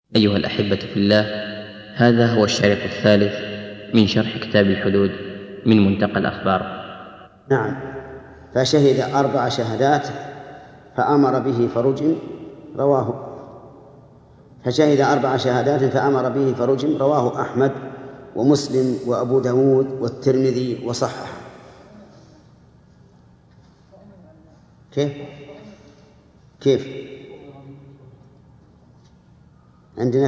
أيها الأحبة في الله، هذا هو الشريط الثالث من شرح كتاب الحدود من منتقى الأخبار. نعم. فشهد 4 شهادات فأمر به فرجم، رواه أحمد ومسلم وأبو داود والترمذي وصححه. كيف عندنا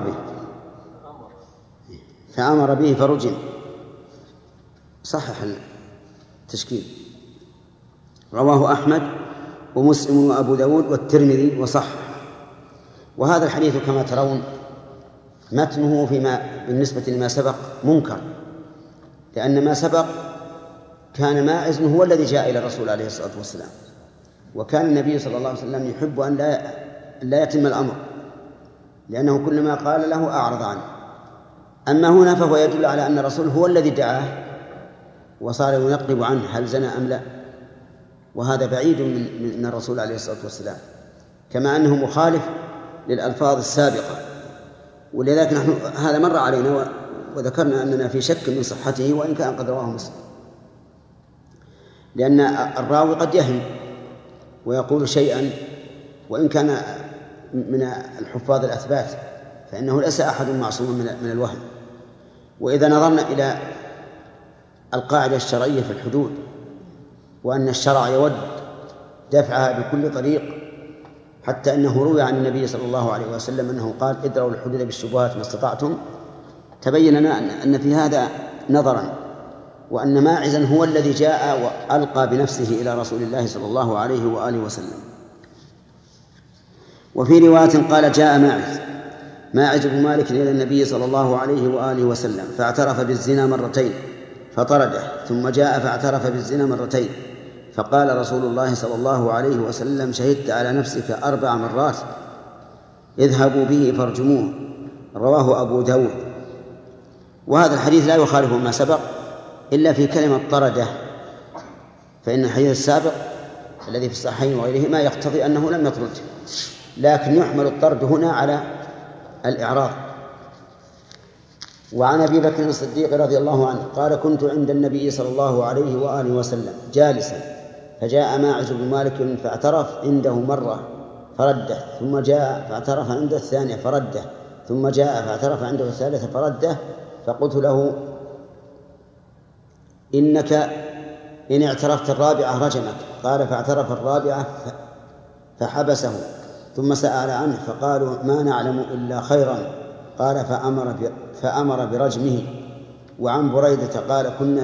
فأمر به فرجم، صحح التشكيل. رواه أحمد ومسلم وأبو داود والترمذي وصحح. وهذا الحديث كما ترون متنه بالنسبة لما سبق منكر، لأن ما سبق كان ماعز هو الذي جاء إلى الرسول عليه الصلاة والسلام، وكان النبي صلى الله عليه وسلم يحب أن لا يتم الأمر، لأنه كلما قال له أعرض عنه. أما هنا فهو يدل على أن الرسول هو الذي دعاه وصار ينقب عنه هل زنى أم لا، وهذا بعيد من الرسول عليه الصلاة والسلام، كما أنه مخالف للألفاظ السابقة. ولذلك نحن هذا مر علينا وذكرنا أننا في شك من صحته وإن كان قد رواه مسلم، لأن الراوي قد يهم ويقول شيئا وإن كان من الحفاظ الأثبات، فإنه ليس أحد معصوم من الوهم. وإذا نظرنا إلى القاعدة الشرعية في الحدود، وأن الشرع يود دفعها بكل طريق، حتى أنه روي عن النبي صلى الله عليه وسلم أنه قال: ادروا الحدود بالشبهات ما استطعتم. تبين لنا أن في هذا نظرا، وأن ماعزا هو الذي جاء وألقى بنفسه إلى رسول الله صلى الله عليه وآله وسلم. وفي رواية قال: جاء ماعز بن مالك إلى النبي صلى الله عليه وآله وسلم فاعترف بالزنا مرتين فطرده، ثم جاء فاعترف بالزنا مرتين، فقال رسول الله صلى الله عليه وسلم: شهدت على نفسك 4 مرات، اذهبوا به فارجموه. رواه أبو داود. وهذا الحديث لا يخالف ما سبق إلا في كلمة طرده، فإن الحديث السابق الذي في الصحيحين وغيره ما يقتضي أنه لم يطرد، لكن يحمل الطرد هنا على الإعراض. وعن أبي بكر الصديق رضي الله عنه قال: كنت عند النبي صلى الله عليه وآله وسلم جالسا، فجاء ماعز بن مالك فاعترف عنده مرة فرده، ثم جاء فاعترف عنده الثانية فرده، ثم جاء فاعترف عنده الثالثة فرده، فقلت له: إنك إن اعترفت الرابعة رجمك. قال: فاعترف الرابعة فحبسه، ثم سأل عنه فقالوا: ما نعلم إلا خيرا. قال: فأمر برجمه. وعن بريدة قال: كنا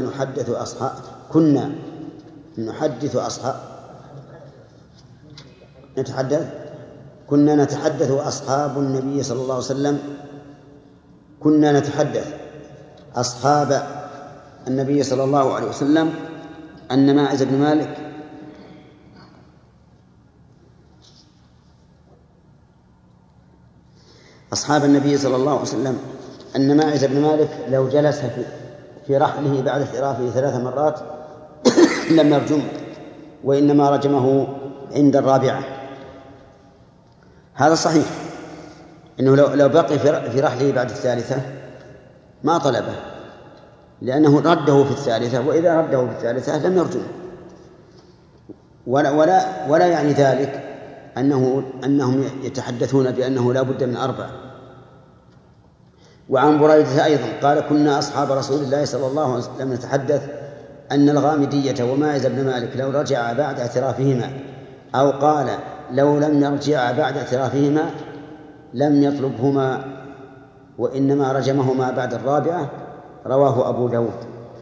نتحدث أصحاب النبي صلى الله عليه وسلم، كنا نتحدث أصحاب النبي صلى الله عليه وسلم أن ماعز بن مالك أصحاب النبي صلى الله عليه وسلم أن ماعز بن مالك لو جلس في رحله بعد اعترافه 3 مرات لم يرجمه، وإنما رجمه عند الرابعة. هذا صحيح، إنه لو بقي في رحله بعد الثالثة ما طلبه، لأنه رده في الثالثة، وإذا رده في الثالثة لم يرجمه. ولا يعني ذلك أنهم يتحدثون بأنه لا بد من 4. وعن بريدة أيضا قال: كنا أصحاب رسول الله صلى الله عليه وسلم نتحدث أن الغامدية وماعز بن مالك لو رجع بعد اعترافهما، أو قال لو لم يرجع بعد اعترافهما لم يطلبهما، وإنما رجمهما بعد الرابعة. رواه أبو داود.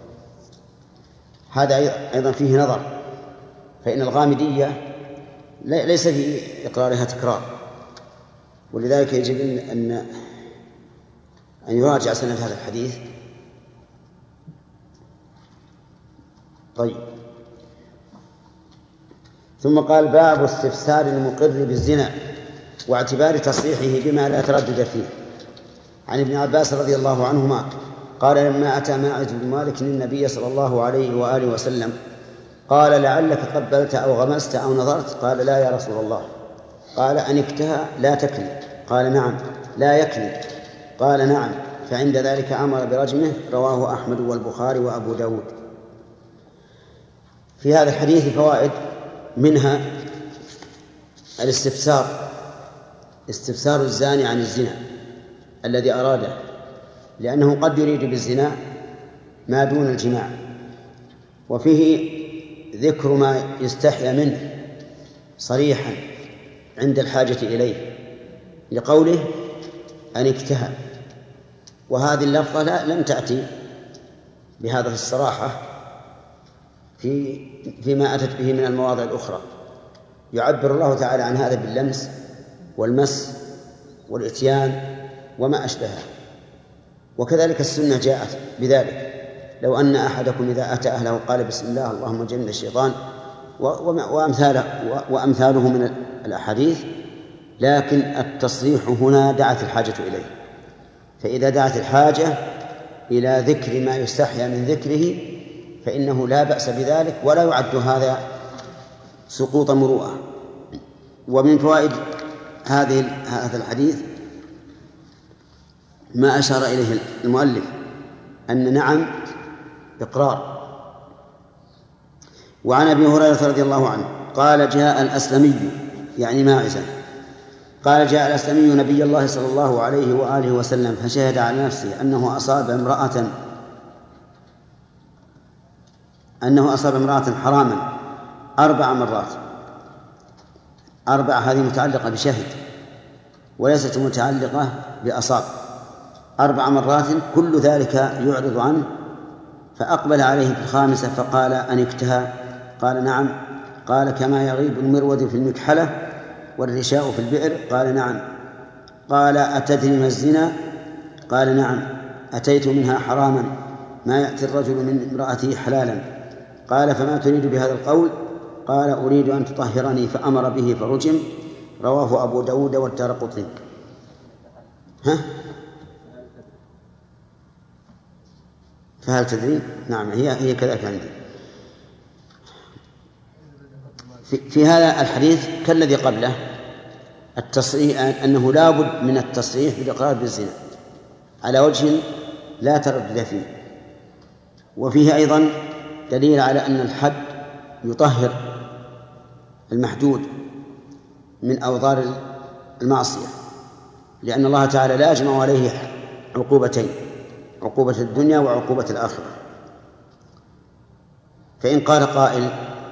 هذا أيضا فيه نظر، فإن الغامدية ليس في إقرارها تكرار، ولذلك يجب أن يراجع سند هذا الحديث. طيب، ثم قال: باب استفسار المقر بالزنا واعتبار تصريحه بما لا تردد فيه. عن ابن عباس رضي الله عنهما قال: لما أتى ماعز بن مالك للنبي صلى الله عليه وآله وسلم قال: لعلك قبلت أو غمست أو نظرت؟ قال: لا يا رسول الله. قال: أنكتها لا تكلي. قال نعم. لا يكني قال نعم، فعند ذلك أمر برجمه. رواه أحمد والبخاري وأبو داود. في هذا الحديث فوائد، منها استفسار الزاني عن الزنا الذي أراده، لأنه قد يريد بالزنا ما دون الجماع، وفيه ذكر ما يستحيا منه صريحا عند الحاجة إليه، لقوله أن اكتهى، وهذه اللفظة لم تأتي بهذا الصراحة فيما أتت به من المواضع الأخرى. يعبر الله تعالى عن هذا باللمس والمس والإتيان وما أشبهه، وكذلك السنة جاءت بذلك. لو أن أحدكم إذا أتى أهله قال بسم الله اللهم جنبنا الشيطان وأمثاله من الأحاديث، لكن التصريح هنا دعت الحاجة إليه، فإذا دعت الحاجة إلى ذكر ما يستحيا من ذكره فإنه لا بأس بذلك، ولا يعد هذا سقوط مروءة. ومن فوائد هذا الحديث ما أشار إليه المؤلف، أن نعم إقرار. وعن أبي هريرة رضي الله عنه قال جاء الأسلمي، يعني ماعزا، قال جاء الأسلمي نبي الله صلى الله عليه وآله وسلم فشهد على نفسه أنه أصاب امرأة حراما 4 مرات. 4 هذه متعلقة بشهد وليست متعلقة بأصاب. 4 مرات كل ذلك يعرض عنه، فأقبل عليه في الخامسة فقال أن اكتهى؟ قال نعم. قال كما يغيب المرود في المكحلة والرشاء في البئر؟ قال نعم. قال أتدري ما الزنا؟ قال نعم. أتيت منها حراما ما يأتي الرجل من امرأته حلالا. قال فما تريد بهذا القول؟ قال أريد أن تطهرني، فأمر به فرجم. رواه أبو داود والدارقطني. فهل تدري؟ نعم هي كذلك عندي. في هذا الحديث كالذي قبله التصريح أنه لا بد من التصريح بالإقرار بالزنا على وجه لا تردد فيه. وفيه أيضا دليل على أن الحد يطهر المحدود من أوضار المعصية، لأن الله تعالى لا يجمع عليه عقوبتين، عقوبة الدنيا وعقوبة الآخرة. فإن قال قائل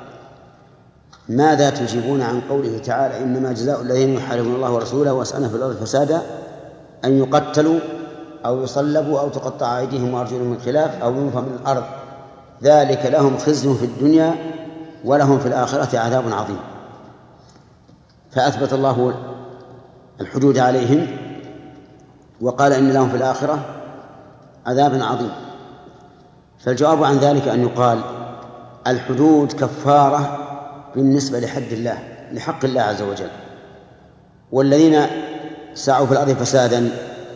ماذا تجيبون عن قوله تعالى إنما جزاء الذين يحاربون الله ورسوله ويسعون في الأرض فسادا أن يقتلوا أو يصلبوا أو تقطع أيديهم وأرجلهم من خلاف أو ينفوا من الأرض ذلك لهم خزي في الدنيا ولهم في الآخرة عذاب عظيم؟ فأثبت الله الحدود عليهم وقال إن لهم في الآخرة عذاب عظيم. فالجواب عن ذلك أن يقال الحدود كفارة بالنسبة لحد الله، لحق الله عز وجل. والذين سعوا في الأرض فسادا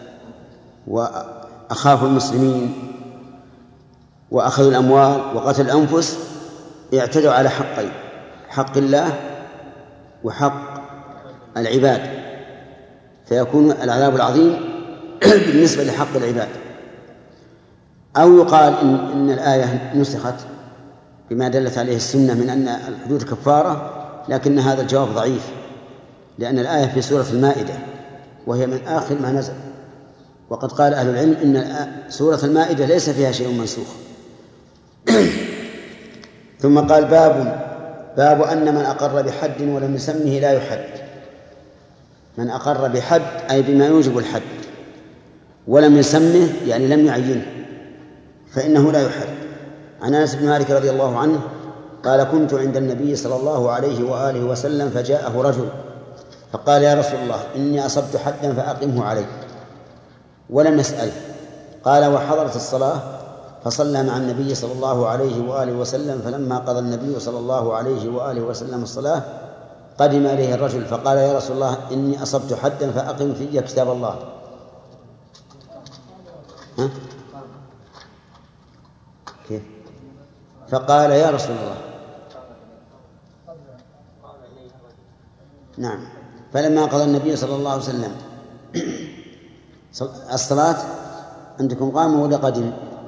وأخافوا المسلمين وأخذوا الأموال وقتلوا الأنفس اعتدوا على حقين، حق الله وحق العباد، فيكون العذاب العظيم بالنسبة لحق العباد. أو يقال إن الآية نسخت بما دلت عليه السنة من أن الحدود كفارة، لكن هذا الجواب ضعيف، لأن الآية في سورة المائدة وهي من آخر ما نزل، وقد قال أهل العلم إن سورة المائدة ليس فيها شيء منسوخ. ثم قال باب أن من أقر بحد ولم يسمه لا يحد. من أقر بحد أي بما يوجب الحد ولم يسمه يعني لم يعينه فإنه لا يحد. عن أنس بن مالك رضي الله عنه قال كنت عند النبي صلى الله عليه وآله وسلم فجاءه رجل فقال يا رسول الله إني أصبت حدا فأقمه علي، ولم يسأل. قال وحضرت الصلاة فصلى مع النبي صلى الله عليه وآله وسلم، فلما قضى النبي صلى الله عليه وآله وسلم الصلاة قدم إليه الرجل فقال يا رسول الله إني أصبت حدا فأقم في كتاب الله. كيف؟ فقال يا رسول الله نعم. فلما قضى النبي صلى الله عليه وسلم الصلاة عندكم قام ولا قدم؟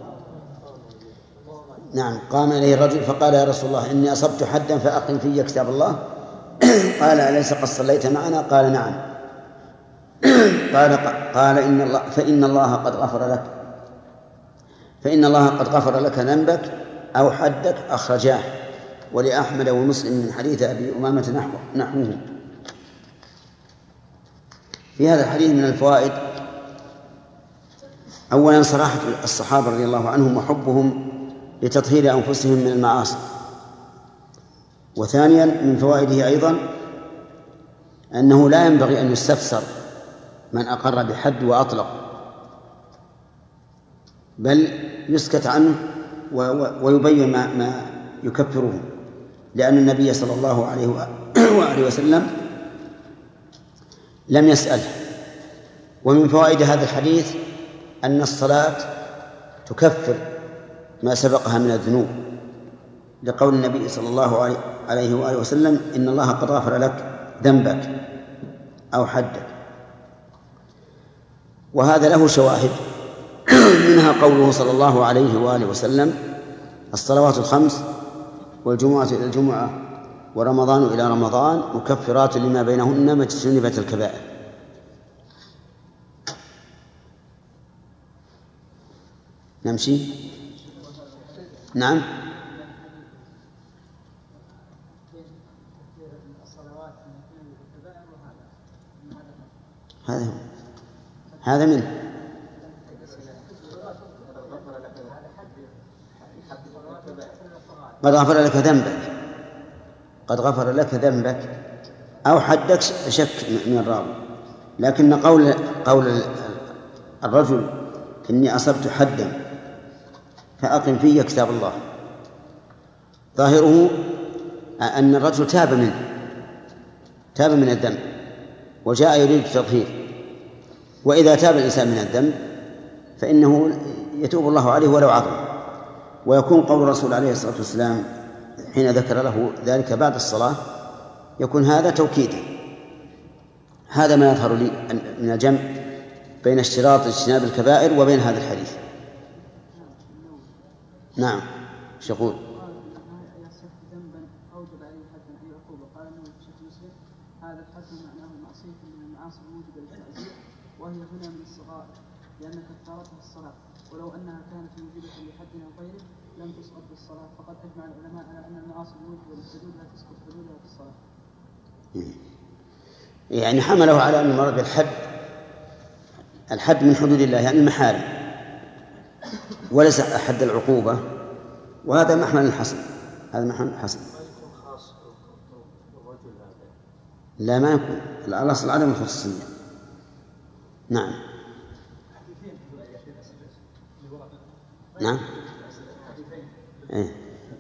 نعم، قام إليه الرجل فقال يا رسول الله إني أصبت حدا فأقم في كتاب الله. قال أليس قد صليت معنا؟ قال نعم. قال فإن الله قد غفر لك ذنبك أو حدك. أخرجاه، ولأحمد ومسلم من حديث أبي أمامة نحوه. في هذا الحديث من الفوائد: أولا صراحة الصحابة رضي الله عنهم وحبهم لتطهير أنفسهم من المعاصي. وثانيا من فوائده أيضا أنه لا ينبغي أن يستفسر من أقر بحد وأطلق، بل يسكت عنه ويبين ما يكفره، لأن النبي صلى الله عليه وآله وسلم لم يسأله. ومن فوائد هذا الحديث أن الصلاة تكفر ما سبقها من الذنوب، لقول النبي صلى الله عليه وآله وسلم إن الله قد غفر لك ذنبك أو حدك. وهذا له شواهد، منها قوله صلى الله عليه وآله وسلم: الصلوات الخمس والجمعة إلى الجمعة ورمضان إلى رمضان مكفرات لما بينهن ما اجتنبت الكبائر. نمشي. نعم. هذا منه. قد غفر لك ذنبك، قد غفر لك ذنبك أو حدك شك من الراوي، لكن قول الرجل إني أصبت حدا فأقم في كتاب الله ظاهره أن الرجل تاب من الذنب وجاء يريد التطهير. وإذا تاب الإنسان من الذنب فإنه يتوب الله عليه ولو عظم. ويكون قول الرسول عليه الصلاة والسلام حين ذكر له ذلك بعد الصلاة يكون هذا توكيدا. هذا ما يظهر لي من الجمع بين اشتراط اجتناب الكبائر وبين هذا الحديث. نعم. ايش يقول؟ هذا الحد معناه معصية من المعاصي الموجبة للتعزير، وهي هنا من الصغائر لأن كفارتها الصلاة، ولو أنها كانت موجبة لحد أو غيره لم تسقط بالصلاة، فقد أجمع العلماء على أن المعاصي الموجبة للحدود لا تسقط حدودها في الصلاة. يعني حمله على أن المراد الحد من حدود الله، يعني المحارم، وليس حد العقوبة. وهذا محمل الحسن، هذا محمل الحسن. لا، ما يكون الأصل عدم الخصوصية. نعم. نعم. إيه.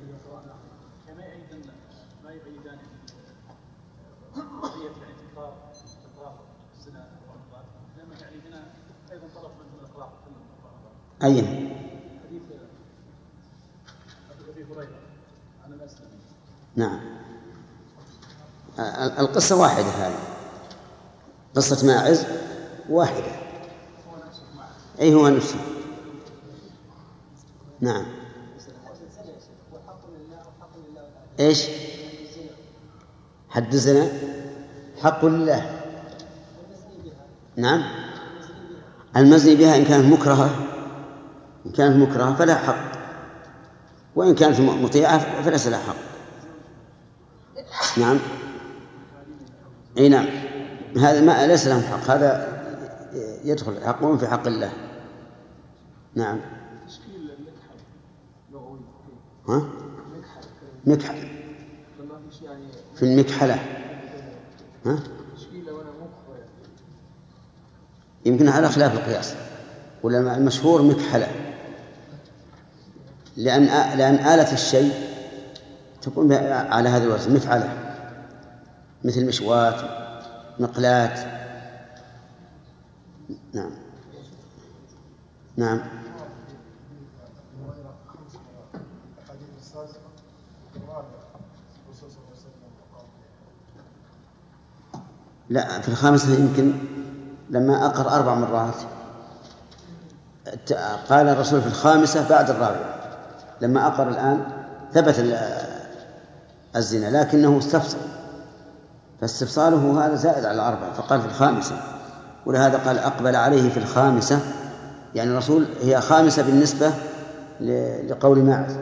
أي. نعم. القصة واحدة، هذه قصة ماعز واحدة. أي هو نفسه. نعم. إيش؟ حد الزنا حق لله. نعم. المزني بها إن كانت مكرهة فلا حق، وإن كانت مطيعة فليس لها حق. نعم. أي نعم، هذا ما ليس لهم حق، هذا يدخل حقهم في حق الله. نعم. ها؟ مكحل في المكحلة. ها؟ يمكن على خلاف القياس، ولا المشهور مكحلة، لأن آلة الشيء تكون على هذا الوزن مفعلة، مثل مشواة، مقلاة. نعم. نعم. لا، في الخامسة يمكن لما أقر 4 مرات قال الرسول في الخامسة بعد الرابعة. لما أقر الآن ثبت الزنا لكنه استفصل، فاستفصاله هذا زائد على 4 فقال في الخامسة، ولهذا قال أقبل عليه في الخامسة، يعني الرسول هي خامسة بالنسبة لقول ماعز.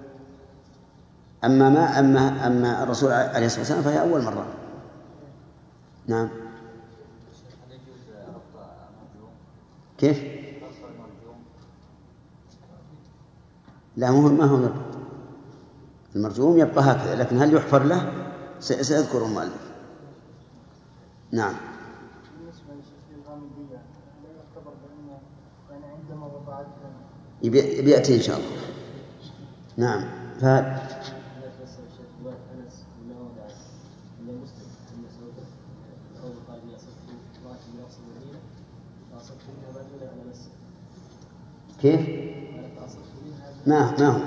أما الرسول عليه الصلاة والسلام فهي أول مرة. نعم. كيف؟ لا ما هو نربط. المرجوم يبقى هكذا، لكن هل يحفر له سيذكر المؤلف. نعم. بالنسبة للشيخ الغامدية لا يعتبر بأنه يعني عندما وضعتها يأتي إن شاء الله. نعم. كيف؟ ما هو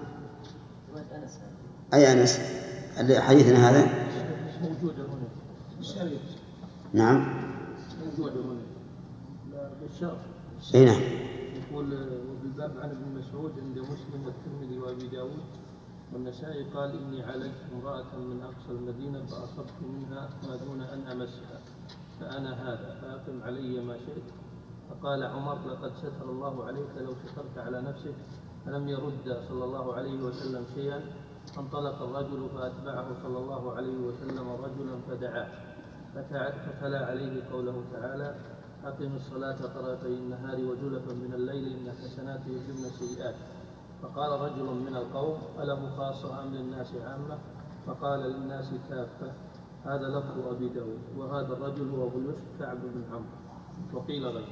أي أنس حديثنا هذا موجود هنا. نعم موجود هنا بالشرح. أي نعم. يقول وبالباب عن ابن مسعود عند مسلم والترمذي وأبي داود والنسائي قال إني عالجت امرأة من أقصى المدينة فأصبت منها ما دون أن أمسها فأنا هذا فأقم علي ما شئت. فقال عمر لقد ستر الله عليك لو سترت على نفسك. فلم يرد صلى الله عليه وسلم شيئا. فانطلق الرجل فأتبعه صلى الله عليه وسلم رجلا فدعاه فتلا عليه قوله تعالى أقم الصلاة طرفي النهار وزلفا من الليل إن الحسنات يذهبن السيئات. فقال رجل من القوم أله خاصة أم للناس عامة؟ فقال للناس كافة. هذا لفظ أبي داود. وهذا الرجل هو أبو يوسف كعب بن عمرو وقيل غيره.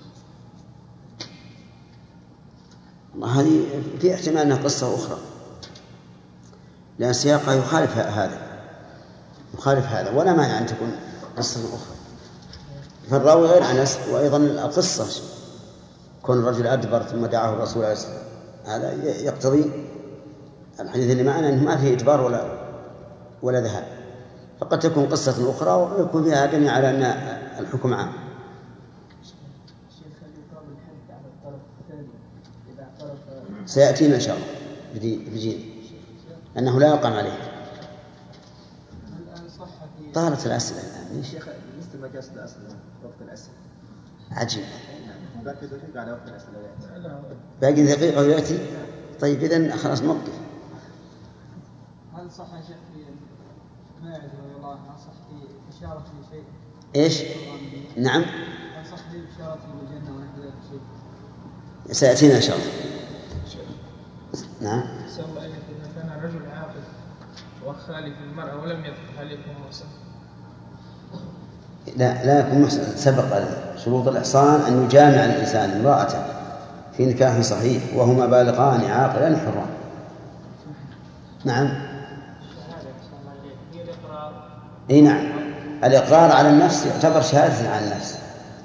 هذه في احتمال أنها قصة أخرى لأن سياقها يخالف هذا ولا مانع أن تكون قصة أخرى. فالراوي غير أنس، وأيضا القصة كون الرجل أدبر ثم دعاه الرسول عليه الصلاة والسلام هذا يقتضي الحديث اللي معنا أنه ما فيه إجبار ولا ذهاب، فقد تكون قصة أخرى ويكون فيها دليل على أن الحكم عام. سيأتينا إن شاء الله بجينا أنه لا يقام عليه. طالت الأسئلة الآن. شيخ لست مجاز الأسئلة وقت الأسئلة عجيب. باقي دقيقة على وقت الأسئلة. باقي دقيقة ويأتي. طيب إذن خلاص نوقف. هل صح يا شيخ في ماعز رضي الله عنه صح في إشارة في شيء؟ إيش؟ نعم. هل صح في إشارة الجنة ونحو ذلك شيء؟ سيأتينا إن شاء الله. نعم. سأل الله إذا كان الرجل عاقل وخالف المرأة ولم يدخل هل يكون محسن؟ لا يكون محسن. سبق شروط الإحصان أن يجامع الإنسان امرأته في نكاح صحيح وهما بالغان عاقلان حران. نعم. اي نعم. الإقرار على النفس يعتبر شهادة على النفس.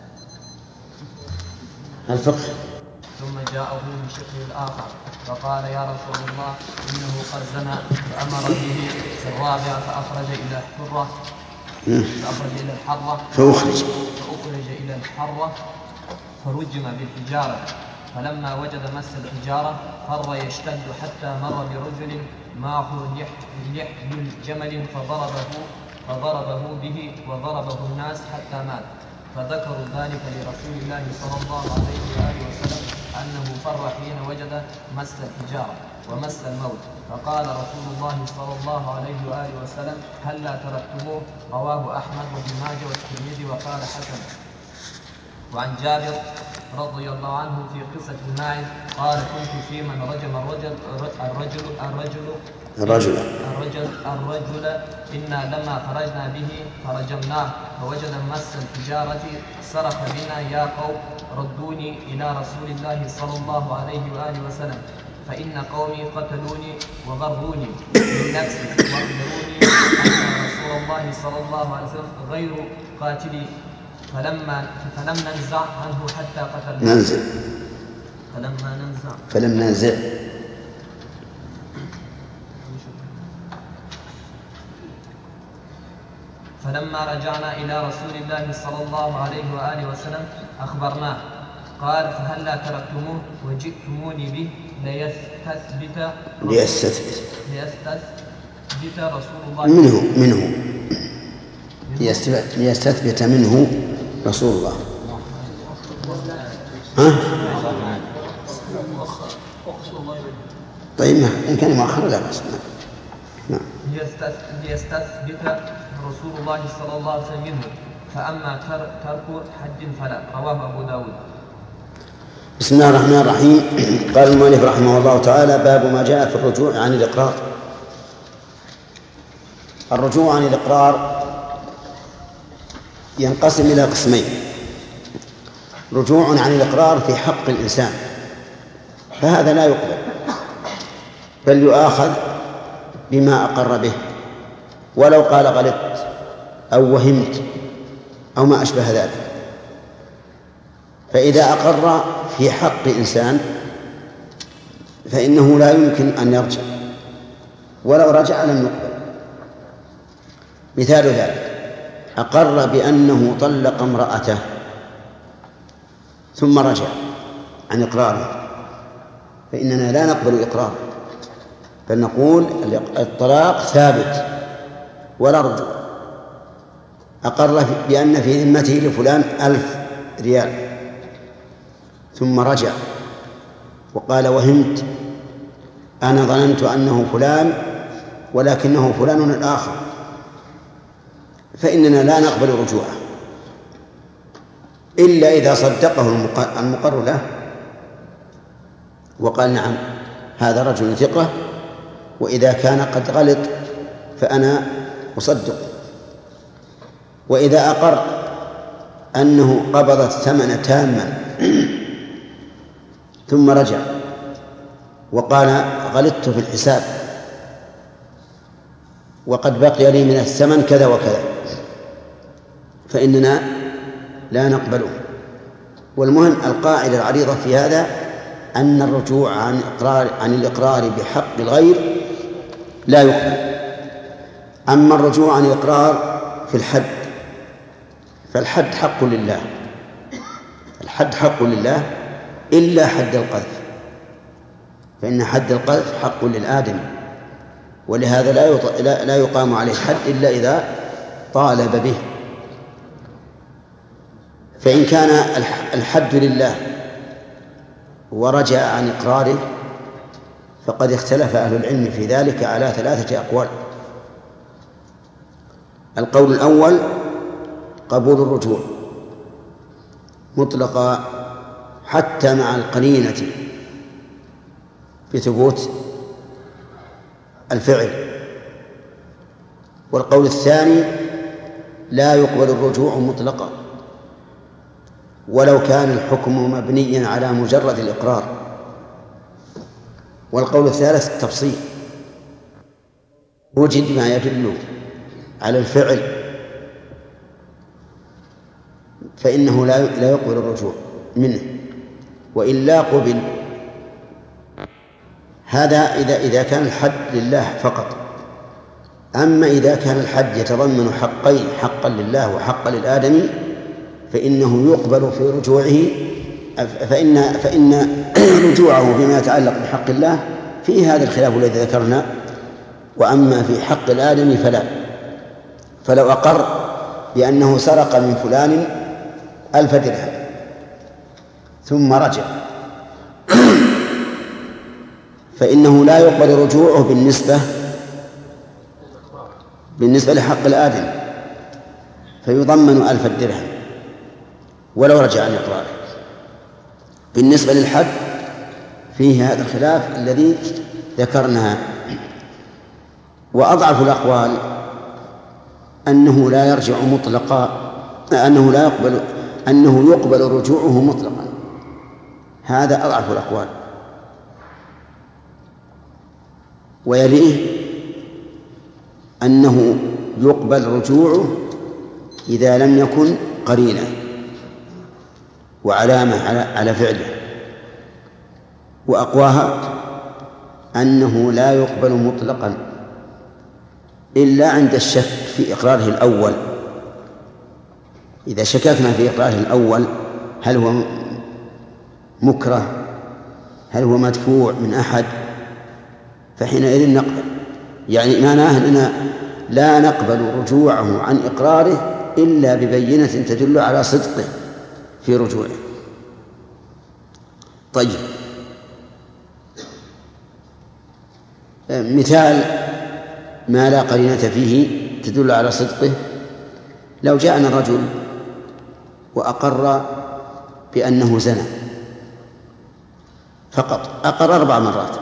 الفقه. ثم جاءه من شقه الآخر فقال يا رسول الله إنه قد زنى فأمر به في الرابعة فأخرج إلى الحرة فأخرج إلى الحرة فرجم بالحجارة. فلما وجد مس الحجارة فر يشتد حتى مر برجل معه لحم الجمل فضربه به وضربه الناس حتى مات. فذكروا ذلك لرسول الله صلى الله عليه وآله وسلم أنه فر حين وجد مس الحجارة ومس الموت. فقال رسول الله صلى الله عليه وآله وسلم هلا تركتموه. رواه أحمد وابن ماجه والترمذي وقال حسن. وعن جابر رضي الله عنه في قصة الماعز قال كنت في من رجم الرجل إنا لما خرجنا به فرجمناه فوجد مس الحجارة صرخ بنا يا قوم ردوني إلى رسول الله صلى الله عليه وآله وسلم فإن قومي قتلوني وغروني من نفسي وأخبروني أن رسول الله صلى الله عليه وسلم غير قاتلي فلم ننزع عنه حتى قتلناه. فلم ننزع فلما رجعنا إلى رسول الله صلى الله عليه وآله وسلم أخبرناه قال فهلا تركتموه وجئتموني به ليستثبت رسول الله منه ليستثبت منه رسول الله. ها؟ طيب إن كان مؤخر لا بأس. نعم. ليستثبت رسول الله صلى الله عليه وسلم منه، فأما ترك حج فلا. رواه أبو داود. بسم الله الرحمن الرحيم. قال المؤلف رحمه الله تعالى: باب ما جاء في الرجوع عن الإقرار. الرجوع عن الإقرار ينقسم إلى قسمين: رجوع عن الإقرار في حق الإنسان، فهذا لا يقبل، بل يؤاخذ بما أقر به ولو قال غلطت أو وهمت أو ما أشبه ذلك. فإذا أقر في حق إنسان فإنه لا يمكن أن يرجع، ولو رجع لم يقبل. مثال ذلك: أقر بأنه طلق امرأته ثم رجع عن إقراره، فإننا لا نقبل إقراره، بل نقول الطلاق ثابت ولا رجوع. أقر بأن في ذمته لفلان 1000 ريال ثم رجع وقال وهمت، أنا ظننت أنه فلان ولكنه فلان الآخر، فإننا لا نقبل رجوعه إلا إذا صدقه المقر له وقال نعم هذا رجل ثقة، وإذا كان قد غلط فأنا أصدق. وإذا أقر أنه قبض الثمن تاما ثم رجع وقال غلطت في الحساب وقد بقي لي من الثمن كذا وكذا، فإننا لا نقبله. والمهم القاعدة العريضة في هذا أن الرجوع عن الإقرار بحق الغير لا يقبل. أما الرجوع عن الإقرار في الحد فالحد حق لله، الحد حق لله إلا حد القذف، فإن حد القذف حق للآدمي، ولهذا لا يقام عليه حد إلا إذا طالب به. فإن كان الحد لله ورجع عن إقراره فقد اختلف أهل العلم في ذلك على 3 أقوال. القول الأول قبول الرجوع مطلقا حتى مع القرينة بثبوت الفعل. والقول الثاني لا يقبل الرجوع مطلقا ولو كان الحكم مبنيا على مجرد الإقرار. والقول الثالث التفصيل، وجد ما يدل على الفعل فإنه لا يقبل الرجوع منه، وإلا قبل. هذا إذا كان الحد لله فقط. أما إذا كان الحد يتضمن حقين، حقا لله وحقا للآدمي، فإنه يقبل في رجوعه، فإن رجوعه فيما يتعلق بحق الله فيه هذا الخلاف الذي ذكرنا. وأما في حق الآدمي فلو أقر بأنه سرق من فلان 1000 درهم ثم رجع فإنه لا يقبل رجوعه بالنسبة لحق الآدم، فيضمن 1000 درهم ولو رجع عن إقراره. بالنسبة للحد فيه هذا الخلاف الذي ذكرناه. وأضعف الأقوال أنه لا يرجع مطلقا، أنه يقبل رجوعه مطلقا. هذا أضعف الأقوال. ويليه أنه يقبل رجوعه إذا لم يكن قرينة وعلامة على فعله. وأقواها أنه لا يقبل مطلقا إلا عند الشك في إقراره الأول إذا شككنا في إقراره الأول هل هو مكره، هل هو مدفوع من أحد، فحينئذ نقبل. يعني معناه أننا لا نقبل رجوعه عن إقراره إلا ببينة تدل على صدقه في رجوعه. طيب، مثال ما لا قرينة فيه تدل على صدقه: لو جاءنا رجل وأقر بأنه زنى فقط، أقر 4 مرات،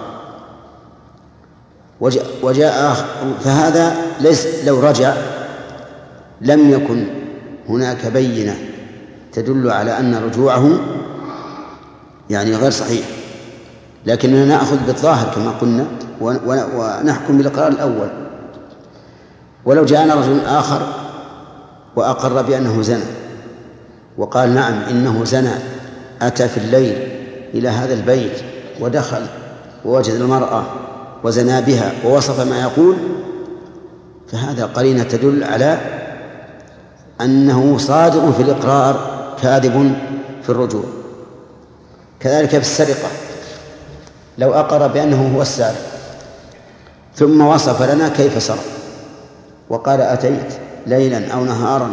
وجاء آخر، فهذا ليس، لو رجع لم يكن هناك بينة تدل على أن رجوعه يعني غير صحيح، لكننا نأخذ بالظاهر كما قلنا ونحكم بالإقرار الأول. ولو جاءنا رجل آخر وأقر بأنه زنى وقال نعم إنه زنى، أتى في الليل إلى هذا البيت ودخل ووجد المرأة وزنى بها ووصف ما يقول، فهذا قرينة تدل على أنه صادق في الإقرار كاذب في الرجوع. كذلك في السرقة، لو أقر بأنه هو السارق ثم وصف لنا كيف سرق وقال أتيت ليلا أو نهارا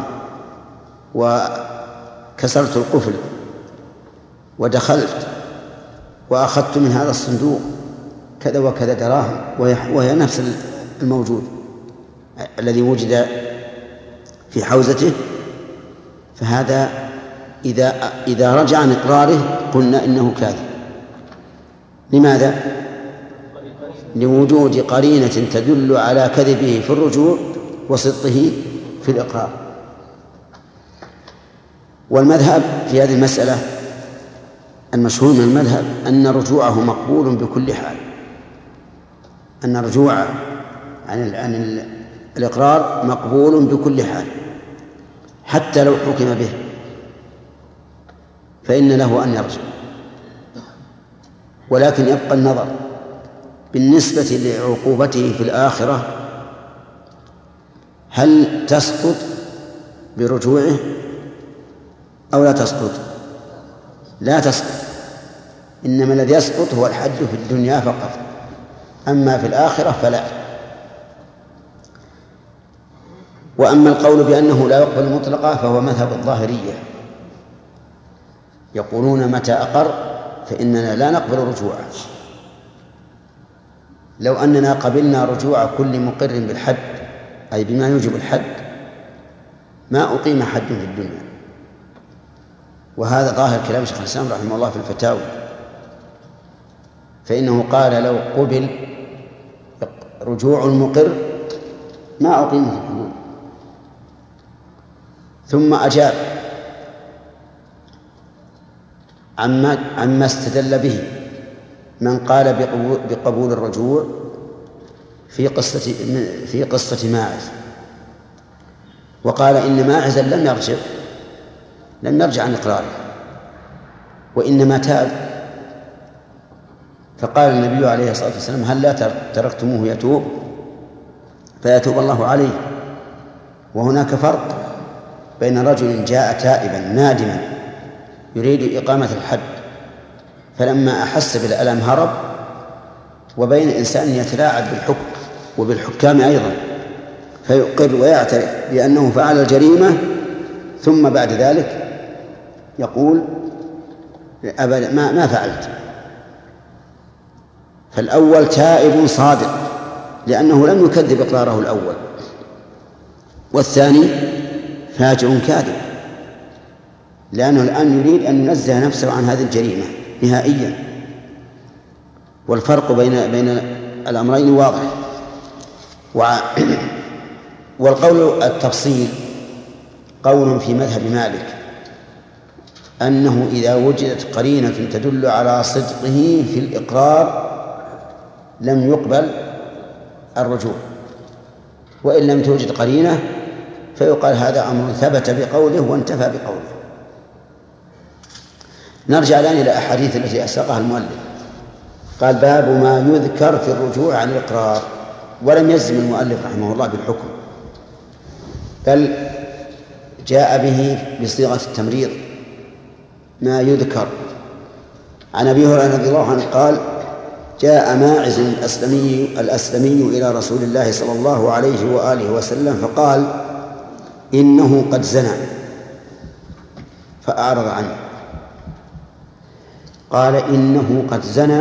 وكسرت القفل ودخلت وأخذت من هذا الصندوق كذا وكذا دراهم، وهي نفس الموجود الذي وجد في حوزته، فهذا إذا رجع عن إقراره قلنا إنه كاذب. لماذا؟ لوجود قرينة تدل على كذبه في الرجوع وصدقه في الإقرار. والمذهب في هذه المسألة المشهور من المذهب أن رجوعه مقبول بكل حال، أن رجوعه عن الإقرار مقبول بكل حال، حتى لو حكم به فإن له أن يرجع. ولكن يبقى النظر بالنسبة لعقوبته في الآخرة، هل تسقط برجوعه أو لا تسقط؟ لا تسقط، إنما الذي يسقط هو الحد في الدنيا فقط، أما في الآخرة فلا. وأما القول بأنه لا يقبل مطلقا فهو مذهب الظاهرية، يقولون متى أقر فإننا لا نقبل رجوعه. لو أننا قبلنا رجوع كل مقر بالحد أي بما يوجب الحد ما أقيم حد في الدنيا. وهذا ظاهر كلام شيخ الإسلام رحمه الله في الفتاوى، فإنه قال لو قبل رجوع المقر ما أقيم في الحدود. ثم أجاب عما استدل به من قال بقبول الرجوع في قصة ماعز، وقال إن ماعزا لم يرجع عن إقراره وإنما تاب، فقال النبي عليه الصلاة والسلام هل لا تركتموه يتوب فيتوب الله عليه. وهناك فرق بين رجل جاء تائبا نادما يريد إقامة الحد فلما أحس بالألم هرب، وبين إنسان يتلاعب بالحكم وبالحكام أيضا فيقر ويعترف بأنه فعل الجريمة ثم بعد ذلك يقول أبدا ما فعلت. فالأول تائب صادق لأنه لم يكذب إقراره الأول، والثاني فاجر كاذب لأنه الآن يريد أن ينزه نفسه عن هذه الجريمة نهائيا. والفرق بين الأمرين واضح. والقول التفصيل قول في مذهب مالك أنه إذا وجدت قرينة تدل على صدقه في الإقرار لم يقبل الرجوع، وإن لم توجد قرينة فيقال هذا أمر ثبت بقوله وانتفى بقوله. نرجع الآن إلى أحاديث التي أساقها المؤلف. قال باب ما يذكر في الرجوع عن الإقرار، ولم يجزم المؤلف رحمه الله بالحكم، بل جاء به بصيغة التمريض ما يذكر. عن أبي هريرة رضي الله عنه قال: جاء ماعز الأسلمي إلى رسول الله صلى الله عليه وآله وسلم فقال: إنه قد زنى، فأعرض عنه. قال: إنه قد زنى،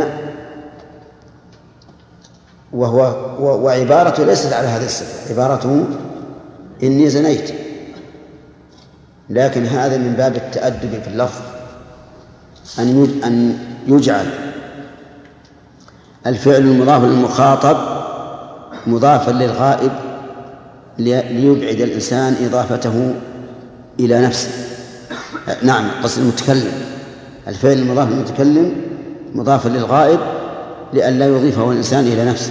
وعبارته ليست على هذه الصفة، عبارته إني زنيت، لكن هذا من باب التأدب في اللفظ، أن يجعل الفعل المضاف للمخاطب مضافا للغائب ليبعد الإنسان إضافته إلى نفسه. نعم، قصد المتكلم، الفعل المضاف للمتكلم مضافا للغائب لئلا يضيفه الإنسان إلى نفسه.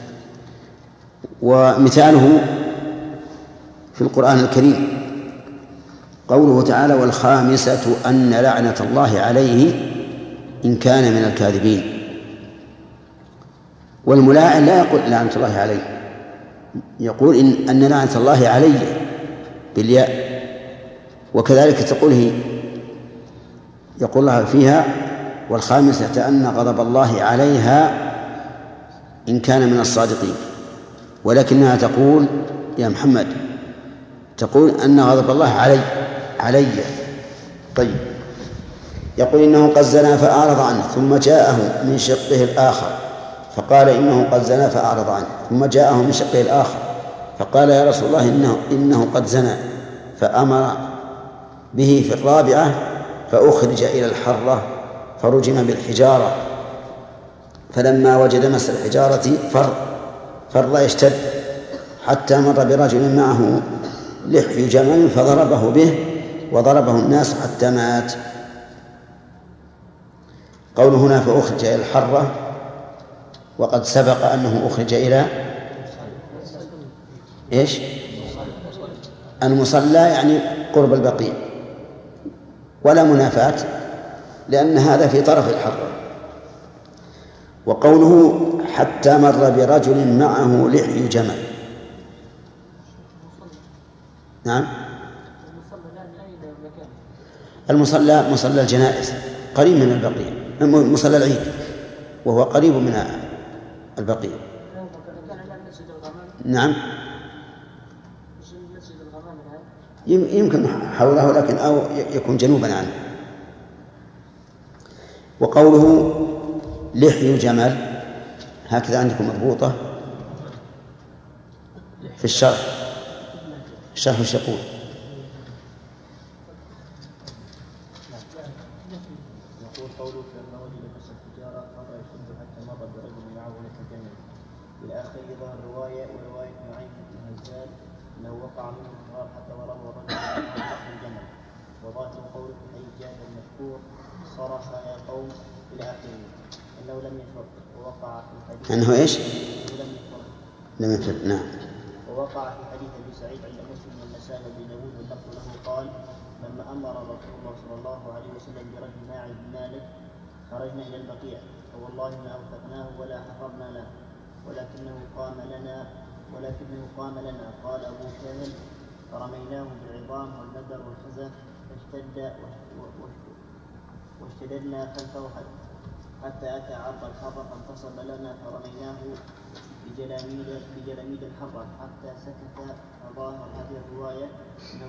ومثاله في القرآن الكريم قوله تعالى: والخامسة أن لعنة الله عليه إن كان من الكاذبين. والملاعن لا يقول لعنة الله عليه، يقول أن لعنة الله علي بالياء. وكذلك يقول الله فيها: والخامسة أن غضب الله عليها إن كان من الصادقين. ولكنها تقول يا محمد، تقول أن غضب الله علي. طيب، يقول: إنه قد زنى فأعرض عنه، ثم جاءه من شقه الآخر فقال: إنه قد زنى فأعرض عنه، ثم جاءه من شقه الآخر فقال: يا رسول الله إنه قد زنى، فأمر به في الرابعة فأخرج إلى الحرة فرجم بالحجارة، فلما وجد مس الحجارة فر يشتد حتى مر برجل معه لحي جمل فضربه به وضربه الناس حتى مات. قوله هنا فأخرج إلى الحرة، وقد سبق أنه أخرج إلى إيش؟ المصلى، يعني قرب البقيع، ولا منافاة لأن هذا في طرف الحرة. وقوله حتى مر برجل معه لحي جمل، نعم، المصلى مصلى الجنائز قريب من البقيع، مصلى العيد وهو قريب من البقيع. نعم، يمكن حوله، لكن أو يكون جنوبا عنه. وقوله لحي جمل هكذا عندكم مضبوطة في الشرح الشقول. يقول قوله لما وجد مس الحجارة قرر يشد حتى مر برجل معه يتجمل إلى آخر ظهر الرواية. ورواية نعيم بن هزال أنه وقع منه الغار حتى ضربه الرجل معه الجمل. وظاهر قوله في الحجاج المذكور صرخ يا قوم إلى آخره أنه لم يفر. ووقع في الحديث أنه إيش؟ لم يفر. نعم. ووقع في حديث أبي سعيد عند مسلم والنسائي وابن داود واللفظ له قال: لما أمر رسول الله صلى الله عليه وسلم برجل ماعز بن مالك خرجنا إلى البقيع، فوالله ما أوثقناه ولا حفرنا له ولكنه قام لنا. قال أبو كامل: فرميناه بالعظام والندر والخزى واشتددنا خلفه حتى أتى عرض الحرة فانتصب لنا فرميناه بجلاميد الحرة حتى سكت. ظاهر هذه الرواية أنه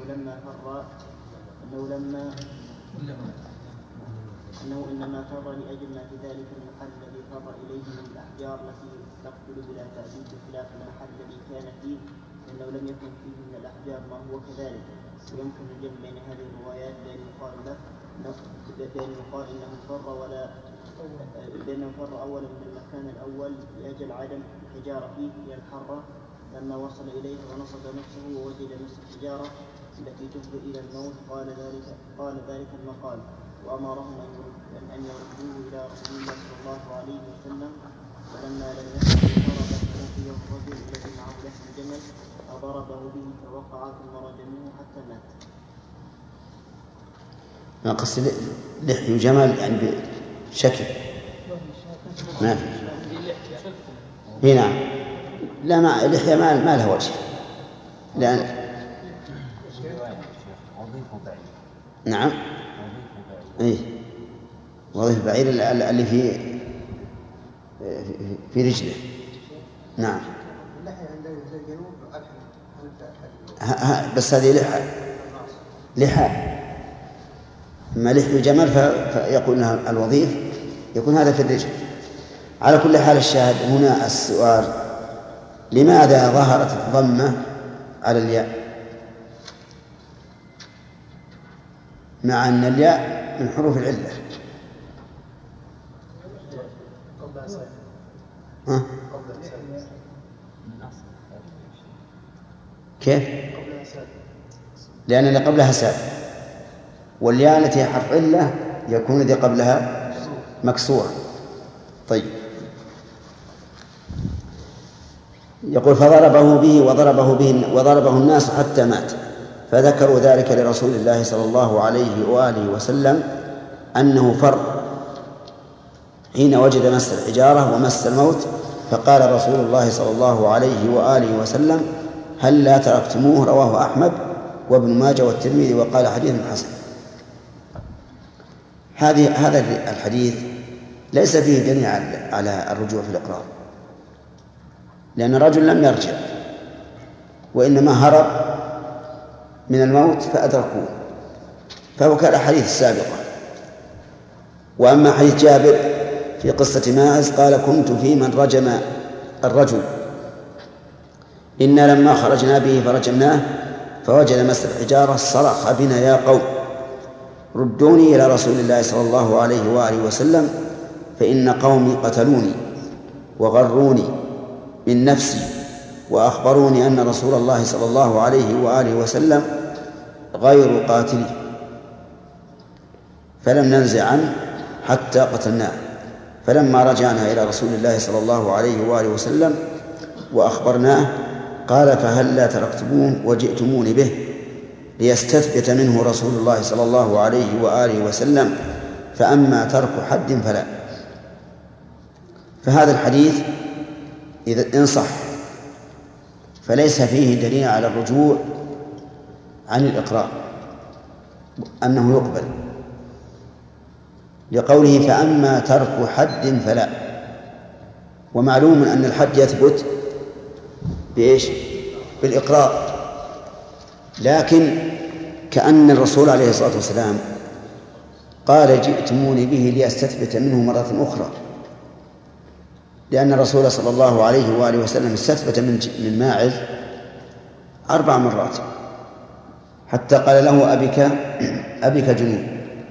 إنما فر لأجل ما في ذلك المحل الذي فر إليه من الأحجار التي تقتل بلا تعذيب، بخلاف المحل الذي كان فيه إنه لم يكن فيه من الأحجار ما هو كذلك. ويمكن الجمع بين هذه الروايات بأن يقال إنه فر أولا من المكان الأول لأجل عدم الحجارة فيه إلى الحرة لما وصل إليه ونصب نفسه ووجد مس الحجارة التي تفضي إلى الموت. قال ذلك المقال، وأمرهم أن يردوه إلى رسول الله صلى الله عليه وسلم. ولما لم يكن ضرب فيه الرجل الذي معه لحم الجمل فضربه به فوقع ثم رجموه حتى مات. قصد لحي جمل يعني بشكل ما في. نعم، لا، لحية ما لها وجه، لأن نعم. إيه وظيفة البعير اللي في رجله. نعم. بس هذه لحى أما لحي الجمل فيقول لها الوظيف يكون هذا في الرجل. على كل حال الشاهد هنا السؤال: لماذا ظهرت الضمة على الياء مع أن الياء من حروف العلة؟ كيف؟ لأن اللي قبلها ساد، والياء التي هي حرف علة يكون الذي قبلها مكسورة. طيب، يقول: فضربه به وضربه الناس حتى مات، فذكروا ذلك لرسول الله صلى الله عليه وآله وسلم أنه فر حين وجد مس الحجارة ومس الموت، فقال رسول الله صلى الله عليه وآله وسلم: هل لا تركتموه؟ رواه أحمد وابن ماجه والترمذي وقال حديث حسن. هذا الحديث ليس فيه دليل على الرجوع في الإقرار، لأن الرجل لم يرجع وإنما هرب من الموت فأدركوه، فهو كالأحاديث السابقة. وأما حديث جابر في قصة ماعز قال: كنت في من رجم الرجل، إنا لما خرجنا به فرجمناه فوجد مس الحجارة صرخ بنا: يا قوم ردوني إلى رسول الله صلى الله عليه وآله وسلم، فإن قومي قتلوني وغروني من نفسي وأخبروني أن رسول الله صلى الله عليه وآله وسلم غير قاتلي، فلم ننزع عنه حتى قتلناه. فلما رجعنا إلى رسول الله صلى الله عليه وآله وسلم وأخبرناه قال: فهل لا تركتموه وجئتموني به ليستثبت منه رسول الله صلى الله عليه وآله وسلم، فأما ترك حد فلا. فهذا الحديث إذا إن صح فليس فيه دليل على الرجوع عن الإقرار أنه يقبل، لقوله: فأما ترك حد فلا. ومعلوم أن الحد يثبت بإيش؟ بالإقرار، لكن كأن الرسول عليه الصلاة والسلام قال: جئتموني به لأستثبت منه مرة أخرى، لأن الرسول صلى الله عليه وآله وسلم استثبت من ماعز 4 مرات حتى قال له: أبك جنون.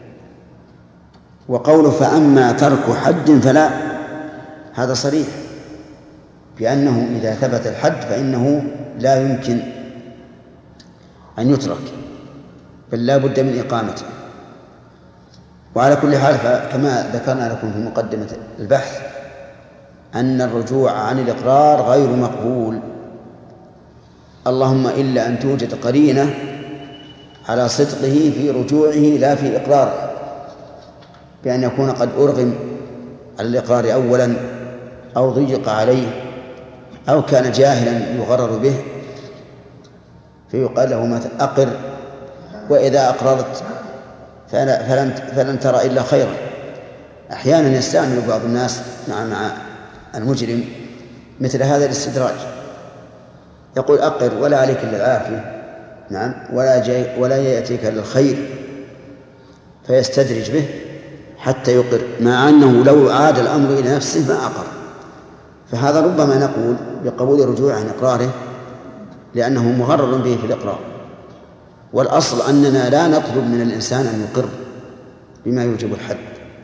وقوله: فأما ترك حد فلا، هذا صريح بأنه إذا ثبت الحد فإنه لا يمكن أن يترك، بل لا بد من إقامته. وعلى كل حال كما ذكرنا لكم في مقدمة البحث أن الرجوع عن الإقرار غير مقبول، اللهم إلا أن توجد قرينة على صدقه في رجوعه لا في إقراره، بأن يكون قد أرغم على الإقرار أولا أو ضيق عليه أو كان جاهلا يغرر به فيقال له: ما أقر، وإذا أقررت فلن ترى إلا خيرا. أحيانا يستعمل بعض الناس مع المجرم مثل هذا الاستدراج، يقول: أقر ولا عليك إلا العافية، نعم، ولا يأتيك إلا الخير، فيستدرج به حتى يقر، مع أنه لو عاد الأمر إلى نفسه ما أقر. فهذا ربما نقول بقبول الرجوع عن إقراره لأنه مغرر به في الإقرار، والأصل أننا لا نطلب من الإنسان أن يقر بما يوجب الحد.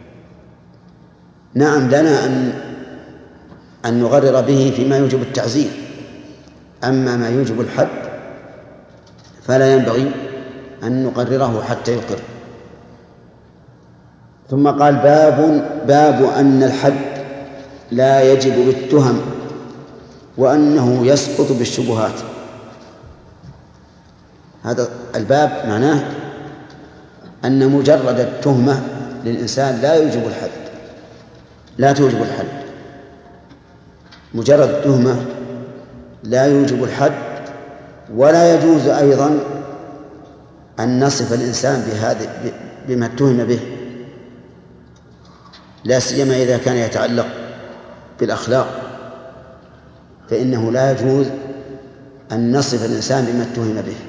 نعم، لنا أن نغرر به فيما يوجب التعزير، أما ما يوجب الحد فلا ينبغي أن نقرره حتى يقر. ثم قال: باب أن الحد لا يجب بالتهم وأنه يسقط بالشبهات. هذا الباب معناه أن مجرد التهمة للإنسان لا يوجب الحد، لا توجب الحد. مجرد التهمة لا يوجب الحد، ولا يجوز أيضا أن نصف الإنسان بما اتهم به، لا سيما إذا كان يتعلق بالأخلاق، فإنه لا يجوز أن نصف الإنسان بما اتهم به،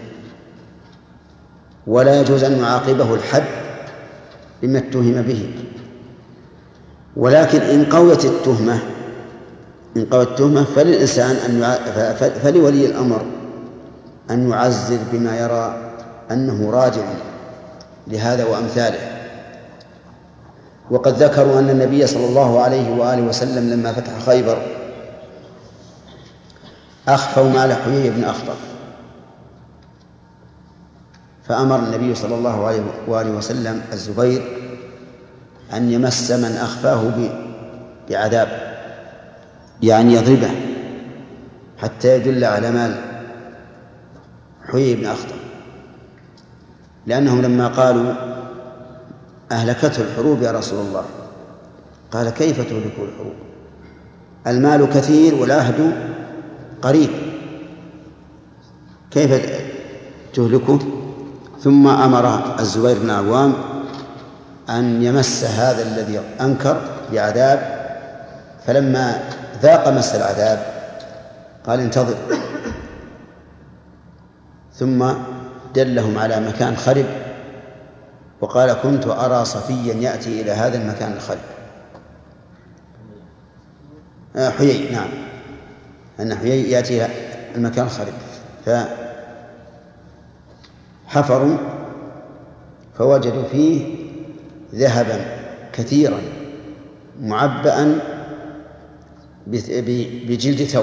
ولا يجوز أن نعاقبه الحد بما اتهم به. ولكن إن قوت التهمة فللإنسان فلولي الأمر أن يعزر بما يرى أنه راجع لهذا وأمثاله. وقد ذكروا أن النبي صلى الله عليه وآله وسلم لما فتح خيبر أخفوا مال حيي بن أخطب، فأمر النبي صلى الله عليه وآله وسلم الزبير أن يمس من أخفاه بعذاب، يعني يضربه حتى يدل على مال حيي بن أخطب، لأنهم لما قالوا أهلكته الحروب يا رسول الله، قال كيف تهلكه الحروب؟ المال كثير والعهد قريب، كيف تهلكه؟ ثم أمر الزبير بن عوام أن يمس هذا الذي أنكر بعذاب، فلما ذاق مس العذاب قال انتظر، ثم دلهم على مكان خرب وقال كنت أرى صفيا يأتي إلى هذا المكان الخرب. حيي، نعم، أن حيي يأتي إلى المكان الخرب، فحفروا فوجدوا فيه ذهبا كثيرا معبأ بجلد ثور،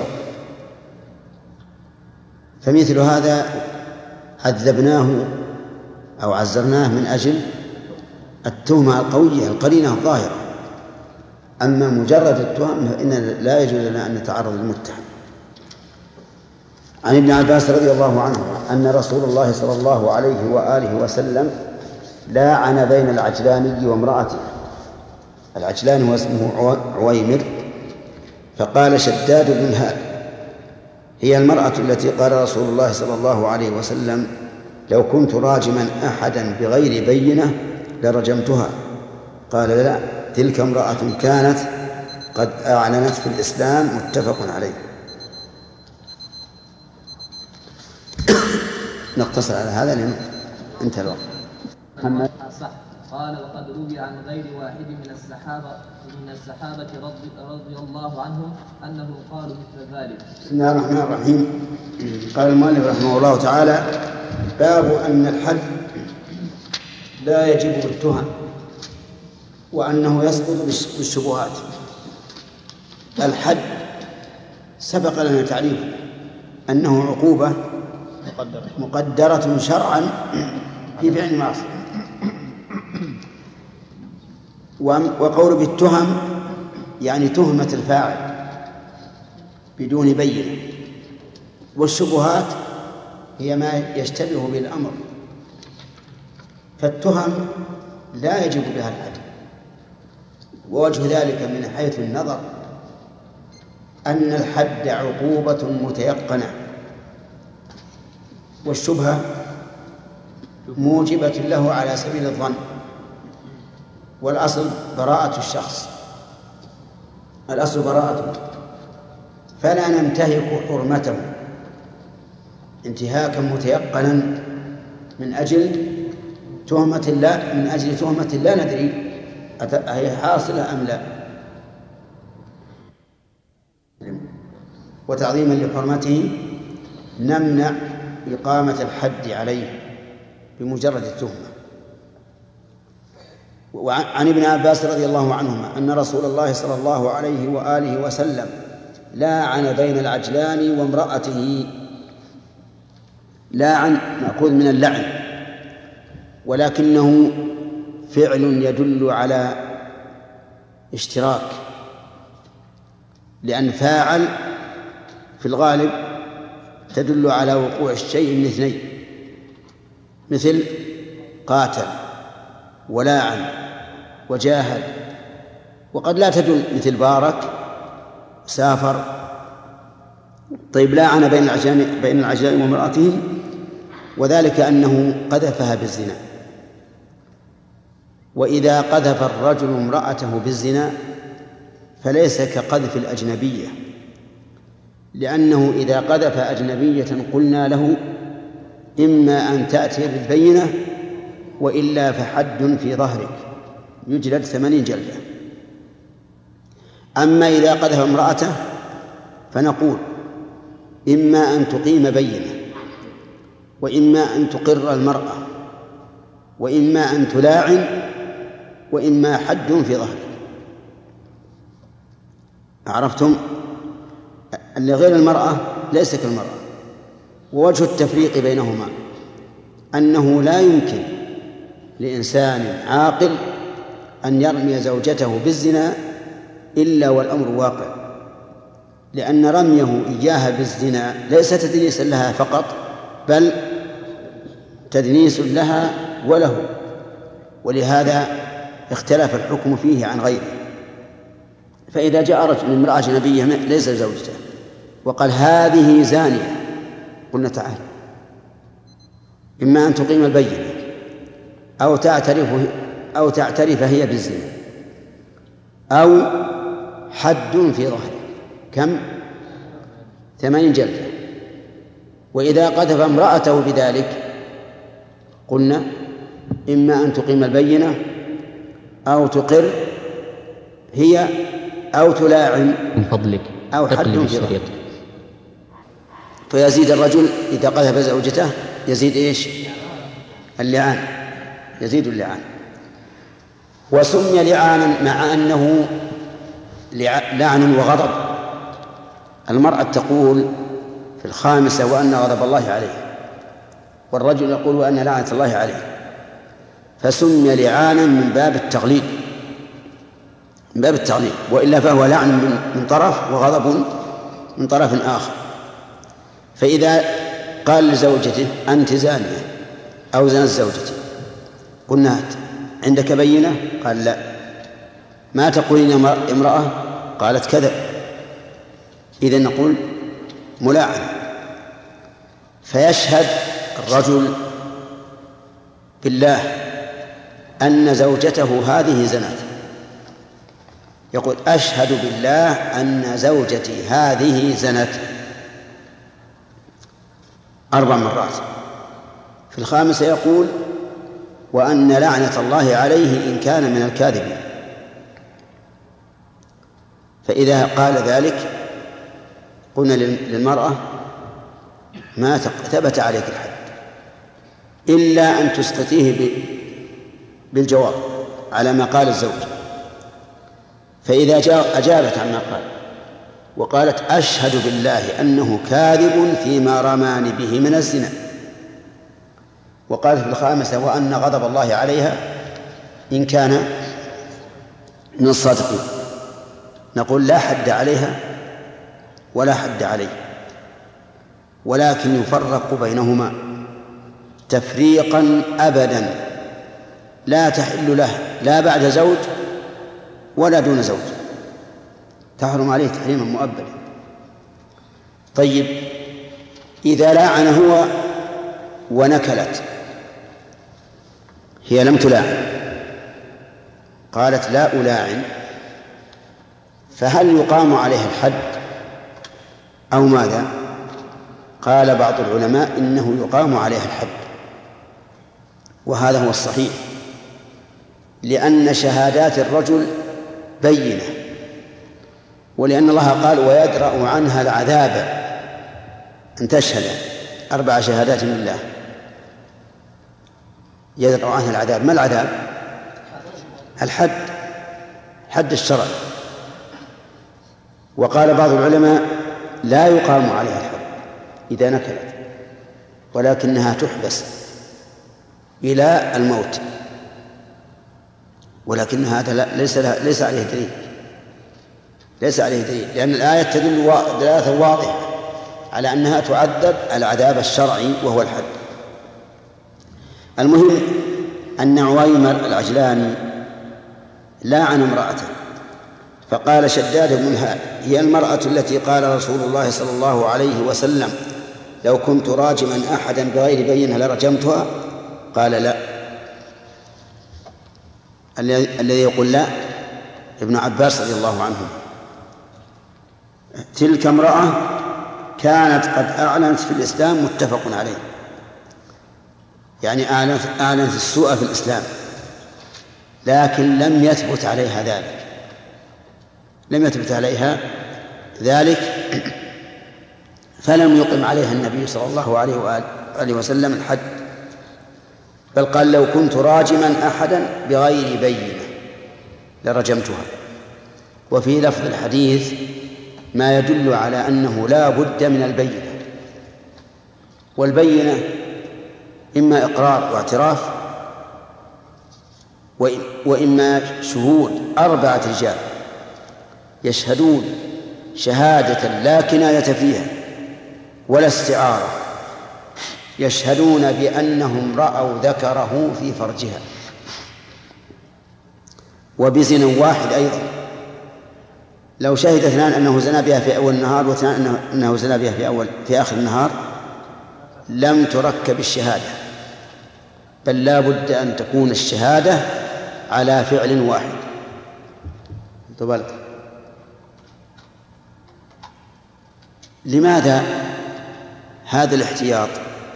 فمثل هذا عذبناه أو عزرناه من أجل التهمة القوية القرينة الظاهرة. أما مجرد التهم فإن لا يجوز لنا أن نتعرض للمتهم. عن ابن عباس رضي الله عنه أن رسول الله صلى الله عليه وآله وسلم لاعن بين العجلاني وامرأته. العجلان هو اسمه عويمر، فقال شداد بن هاد هي المرأة التي قال رسول الله صلى الله عليه وسلم لو كنت راجما أحدا بغير بينة لرجمتها، قال لا، تلك امرأة كانت قد أعلنت في الإسلام، متفق عليه. نقتصر على هذا لأنه انتهى الوقت. محمد قال وقد روي عن غير واحد من الصحابة رضي الله عنهم أنهم قالوا مثل ذلك. بسم الله الرحمن الرحيم. قال المؤلف رحمه الله تعالى باب أن الحد لا يجب بالتهم وأنه يسقط بالشبهات. الحد سبق لنا تعريفه أنه عقوبة مقدرة شرعا في فعل معصية، وقول بالتهم يعني تهمة الفاعل بدون بينة، والشبهات هي ما يشتبه بالأمر، فالتهم لا يجب بها الحد. ووجه ذلك من حيث النظر أن الحد عقوبة متيقنة، والشبهة موجبة له على سبيل الظن، والأصل براءة الشخص، الأصل براءته، فلا ننتهك حرمته انتهاكا متيقنا من أجل تهمة لا ندري هي حاصلة أم لا، وتعظيما لحرمته نمنع إقامة الحد عليه بمجرد التهمة. وعن ابن عباس رضي الله عنهما أن رسول الله صلى الله عليه وآله وسلم لاعن بين العجلان وامرأته. لاعن مأخوذ من اللعن، ولكنه فعل يدل على اشتراك، لأن فاعل في الغالب تدل على وقوع الشيء من اثنين، مثل قاتل ولاعن وجاهد، وقد لا تدل مثل بارك سافر. طيب لاعن بين العجلان وامرأته وذلك أنه قذفها بالزنا. وإذا قذف الرجل امرأته بالزنا فليس كقذف الأجنبية، لأنه إذا قذف أجنبية قلنا له إما أن تأتي بالبينة وإلا فحد في ظهرك يجلد 80 جلدة. أما إذا قذف امرأته فنقول إما أن تقيم بينة وإما أن تقر المرأة وإما أن تلاعن وإما حد في ظهرك. عرفتم؟ اللي غير المرأة ليس كالمرأة. ووجه التفريق بينهما أنه لا يمكن لإنسان عاقل أن يرمي زوجته بالزنا إلا والأمر واقع، لأن رميه إياها بالزنا ليس تدنيسا لها فقط بل تدنيس لها وله، ولهذا اختلف الحكم فيه عن غيره. فإذا جاء رجل من امرأة أجنبية ليس زوجته وقال هذه زانية، قلنا تعال، إما أن تقيم البينة أو تعترف هي بالزنا أو حد في ظهره. كم؟ 80 جلدة. وإذا قذف امرأته بذلك قلنا إما أن تقيم البينة أو تقر هي أو تلاعن من فضلك أو حد في ظهره. فيزيد الرجل إذا قذف زوجته يزيد إيش؟ اللعان، يزيد اللعان. وسمي لعانا مع أنه لعن وغضب. المرأة تقول في الخامسة وأن غضب الله عليه، والرجل يقول وأن لعنة الله عليه، فسمي لعانا من باب التغليب، من باب التغليب، وإلا فهو لعن من طرف وغضب من طرف آخر. فإذا قال لزوجته أنت زانية أو زنت زوجتي، قلنا عندك بينة؟ قال لا. ما تقولين امرأة؟ قالت كذا. إذن نقول ملاعن. فيشهد الرجل بالله أن زوجته هذه زنت، يقول أشهد بالله أن زوجتي هذه زنت 4 مرات. في الخامسة يقول وأن لعنة الله عليه إن كان من الكاذبين. فإذا قال ذلك قلنا للمرأة ما ثبت عليك الحد إلا أن تسقطيه بالجواب على ما قال الزوج. فإذا أجابت عما قال وقالت أشهد بالله أنه كاذب فيما رماني به من الزنا، وقالت في الخامسة وأن غضب الله عليها إن كان من الصادقين، نقول لا حد عليها ولا حد عليه، ولكن يفرق بينهما تفريقا أبدا لا تحل له لا بعد زوج ولا دون زوج، تحرم عليه تحريما مؤبدا. طيب إذا لاعن هو ونكلت، هي لم تلاعن، قالت لا ألاعن، فهل يقام عليها الحد أو ماذا؟ قال بعض العلماء إنه يقام عليها الحد، وهذا هو الصحيح، لأن شهادات الرجل بينة، ولأن الله قال ويدرأ عنها العذاب أن تشهد 4 شهادات بالله، يدرأ عنها العذاب. ما العذاب؟ الحد، حد الشرع. وقال بعض العلماء لا يقام عليها الحد إذا نكلت، ولكنها تحبس إلى الموت، ولكن هذا ليس عليه دليل، ليس عليه دليل، لأن الآية تدل دلالة واضحة على أنها تعذب العذاب الشرعي وهو الحد. المهم أن عويمر العجلاني لاعن امرأته، فقال شداد بن الهاد هي المرأة التي قال رسول الله صلى الله عليه وسلم لو كنت راجما أحدا بغير بينة لرجمتها؟ قال لا. الذي يقول لا ابن عباس رضي الله عنه. تلك امرأة كانت قد أعلنت في الإسلام متفق عليه، يعني أعلنت السوء في الإسلام، لكن لم يثبت عليها ذلك فلم يقم عليها النبي صلى الله عليه وآله وسلم الحد، بل قال لو كنت راجما أحدا بغير بينة لرجمتها. وفي لفظ الحديث ما يدل على أنه لا بد من البينة، والبينة إما إقرار واعتراف وإما شهود 4 رجال يشهدون شهادة لا كناية فيها ولا استعارة، يشهدون بأنهم رأوا ذكره في فرجها، وبزنا واحد أيضا. لو شهد 2 أنه زنا بها في أول النهار و2 أنه زنا بها في آخر النهار لم تركب الشهادة، بل لا بد أن تكون الشهادة على فعل واحد. لماذا هذا الاحتياط؟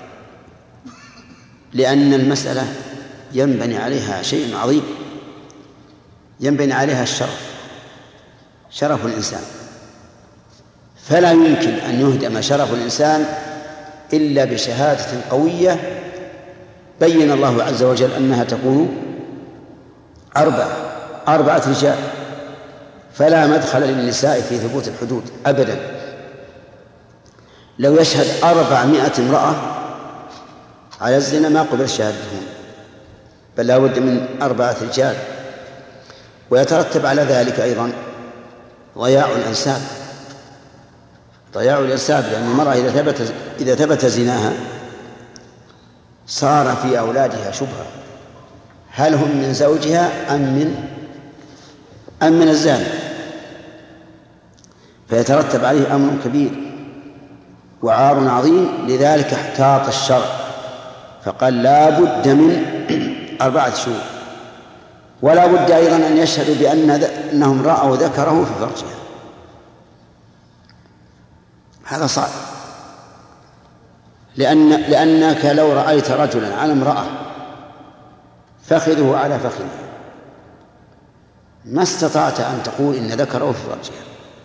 لأن المسألة ينبني عليها شيء عظيم، ينبني عليها شرف الإنسان، فلا يمكن أن يهدم شرف الإنسان إلا بشهادة قوية بين الله عز وجل أنها تكون 4 رجال، فلا مدخل للنساء في ثبوت الحدود أبدا. لو يشهد 400 امرأة على الزنا ما قبل شهادتهم، بل لا بد من 4 رجال. ويترتب على ذلك أيضا ضياع الأنساب، لأن المرأة إذا ثبت زناها صار في أولادها شبهة، هل هم من زوجها أم من الزاني؟ فيترتب عليه أمر كبير وعار عظيم. لذلك احتاط الشرع فقال لا بد من 4 شهود، ولا بد أيضا أن يشهدوا بأنهم رأوا ذكره في فرجها. هذا صعب، لأنك لو رأيت رجلا على امرأة فخذه على فخذه ما استطعت أن تقول إن ذكره في فرجها،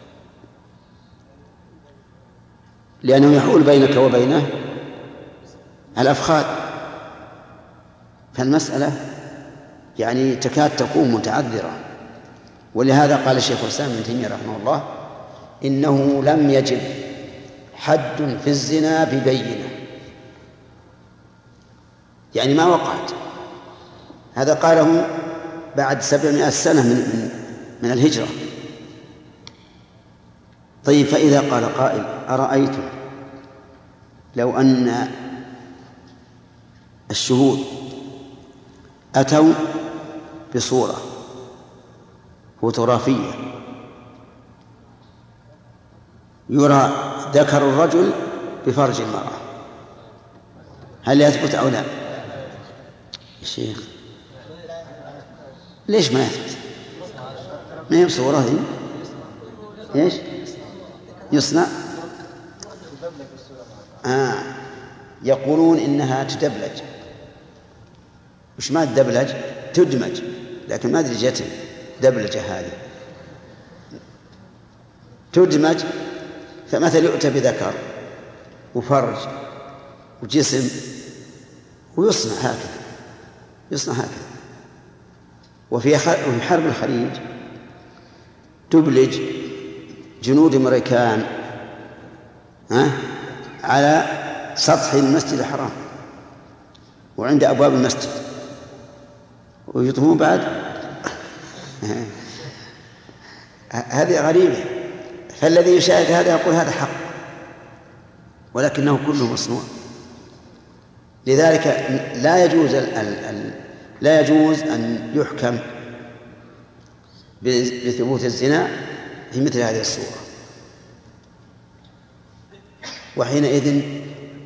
لأنه يحول بينك وبينه الأفخاذ. فالمسألة يعني تكاد تكون متعذرة. ولهذا قال الشيخ الإسلام ابن تيمية رحمه الله إنه لم يجب حد في الزنا ببينة، يعني ما وقعت. هذا قاله بعد 700 سنة من الهجرة. طيب، فإذا قال قائل أرأيتم لو أن الشهود أتوا بصورة فوتوغرافية يرى ذكر الرجل بفرج المرأة، هل يثبت أو لا؟ الشيخ ليش ما يثبت؟ ما هي بصورة هذه؟ إيش يصنع؟ يقولون إنها تدبلج. وش ما الدبلج؟ تدمج، لكن ما أدري جت دبلجة هذه تدمج. فمثل يؤتى بذكر وفرج وجسم ويصنع هكذا. وفي حرب الخليج تبلج جنود أمريكان على سطح المسجد الحرام وعند أبواب المسجد ويطهون بعد. هذه غريبة. فالذي يشاهد هذا يقول هذا حق، ولكنه كله مصنوع. لذلك لا يجوز أن يحكم بثبوت الزنا في مثل هذه الصورة. وحينئذ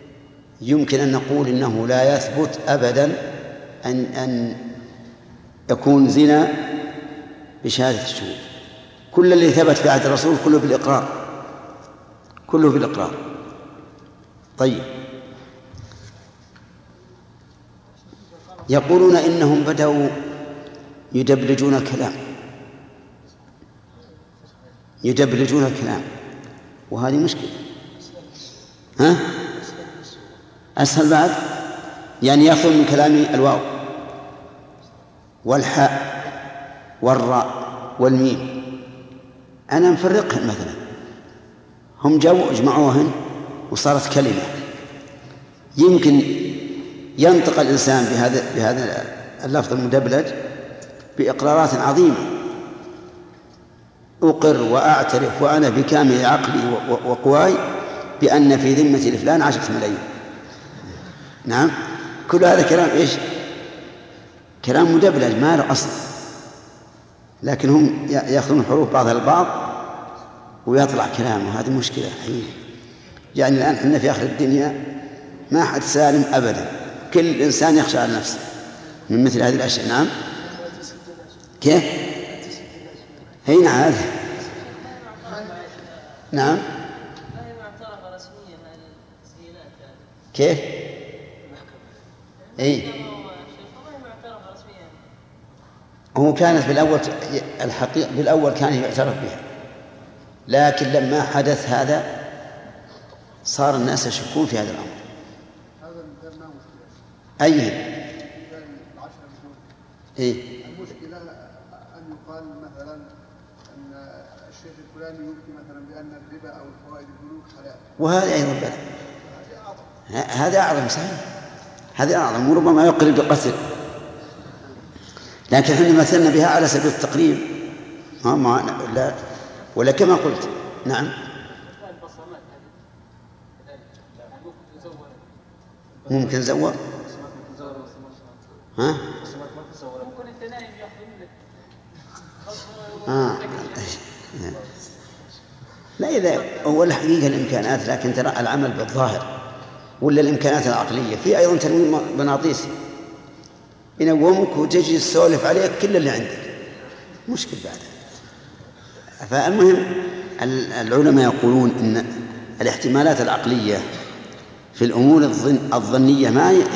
يمكن أن نقول إنه لا يثبت أبدا أن يكون زنا بشهادة الشهود. كل اللي ثبت في عهد الرسول كله بالإقرار، كله بالإقرار. طيب، يقولون إنهم بدأوا يدبلجون الكلام، وهذه مشكلة. أسهل بعد، يعني يأخذ من كلام الواو والحاء والراء والميم. أنا مفرقهن مثلا، هم جاءوا اجمعوهن وصارت كلمة. يمكن ينطق الإنسان بهذا اللفظ المدبلج بإقرارات عظيمة، أقر وأعترف وأنا بكامل عقلي وقواي بأن في ذمة الفلان 10 ملايين. نعم، كل هذا كلام إيش؟ كلام مدبلج ما له أصل، لكن هم يأخذون حروف بعضها البعض ويطلع كلام، وهذه مشكلة حقيقة. يعني الآن احنا في آخر الدنيا ما حد سالم أبدا، كل إنسان يخشى على نفسه من مثل هذه الأشياء. نعم، كيف؟ هنا هذا. نعم، كيف؟ هو كانت بالأول كان يعترف بها، لكن لما حدث هذا صار الناس يشكون في هذا الأمر. المشكلة أن يقال مثلا أن الشيخ الفلاني يفتي مثلا بأن الربا أو الفوائد البنوك حلال، وهذا أيضا بلى، هذا أعظم. صحيح، هذا أعظم، وربما يقرب بقتل. لكن احنا مثلنا بها على سبيل التقريب، لا، ولا كما قلت. نعم، ممكن زور. لا، إذا هو الحقيقة الإمكانات، لكن ترى العمل بالظاهر ولا الإمكانات العقلية. في أيضا تنويم بناطيس ينومك وتجي تسولف عليك كل اللي عندك، مشكل بعد. فالمهم العلماء يقولون إن الاحتمالات العقلية في الأمور الظنية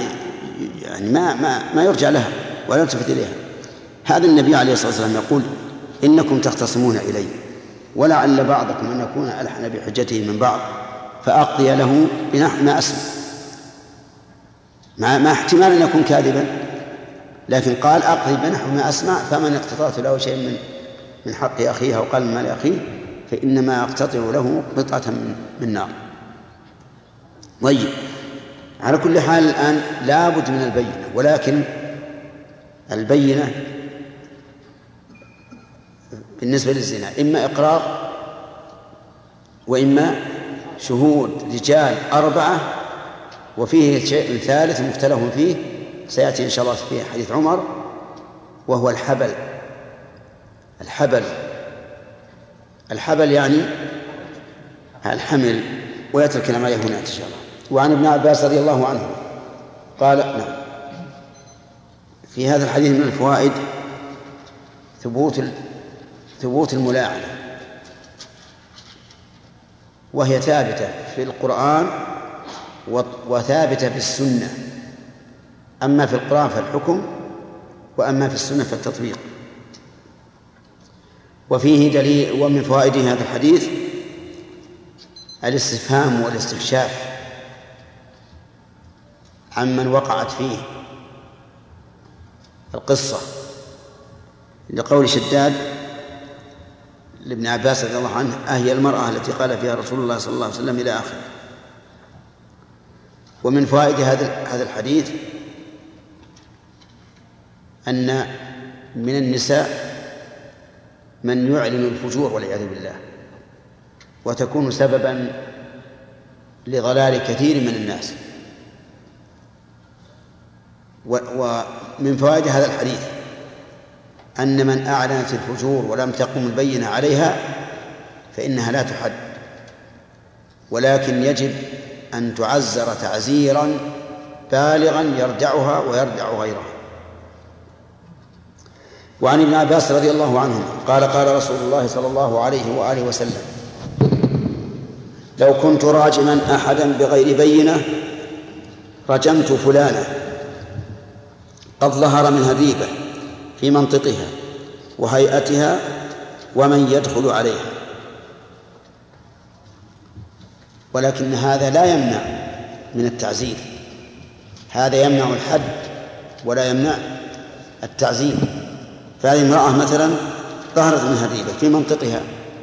ما يرجع لها ولا يلتفت إليها. هذا النبي عليه الصلاة والسلام يقول: إنكم تختصمون إلي ولعل بعضكم أن يكون ألحن بحجته من بعض فأقضي له بنحو ما أسمع، مع احتمال أن يكون كاذبا، لكن قال: أقضي بنحو ما أسمع، فمن اقتطعت له شيء من حق أخيه أو قال من مال أخيه فإنما أقتطع له قطعة من نار. طيب، على كل حال الآن لابد من البينة، ولكن البينة بالنسبة للزنا إما إقرار وإما شهود رجال 4، وفيه شيء ثالث مختلف فيه سيأتي إن شاء الله في حديث عمر، وهو الحبل يعني الحمل، ويأتي الكلام عليه هنا إن شاء الله. وعن ابن عباس رضي الله عنه قال: نعم، في هذا الحديث من الفوائد ثبوت الملاعنة، وهي ثابتة في القرآن وثابتة في السنة. أما في القرآن فالحكم، وأما في السنة فالتطبيق. وفيه دليل، ومن فوائد هذا الحديث الاستفهام والاستكشاف عمن وقعت فيه القصة، لقول شداد لابن عباس رضي الله عنه: أهي المرأة التي قال فيها رسول الله صلى الله عليه وسلم إلى آخره. ومن فوائد هذا الحديث أن من النساء من يعلن الفجور والعياذ بالله، وتكون سببا لضلال كثير من الناس. ومن فوائد هذا الحديث أن من أعلنت الفجور ولم تقم البينة عليها فإنها لا تحد، ولكن يجب أن تعزر تعزيرا بالغا يردعها ويردع غيرها. وعن ابن عباس رضي الله عنهما قال قال رسول الله صلى الله عليه وآله وسلم: لو كنت راجما أحدا بغير بينة رجمت فلانة قد ظهر منها الريبة في منطقها وهيئتها ومن يدخل عليها. ولكن هذا لا يمنع من التعزير، هذا يمنع الحد ولا يمنع التعزير. فهذه امرأة مثلا ظهرت منها الريبة في منطقها،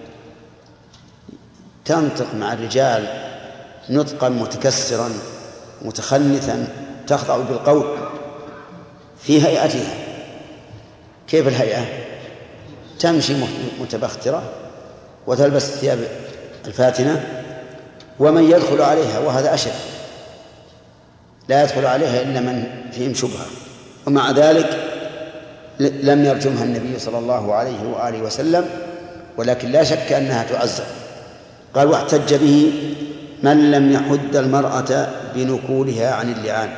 تنطق مع الرجال نطقا متكسرا متخنثا تخضع بالقول في هيئتها. كيف الهيئة؟ تمشي متبخترة وتلبس الثياب الفاتنة ومن يدخل عليها، وهذا أشد، لا يدخل عليها إلا من فيهم شبهة. ومع ذلك لم يرجمها النبي صلى الله عليه وآله وسلم، ولكن لا شك أنها تعزر. قال: واحتج به من لم يحد المرأة بنكولها عن اللعان.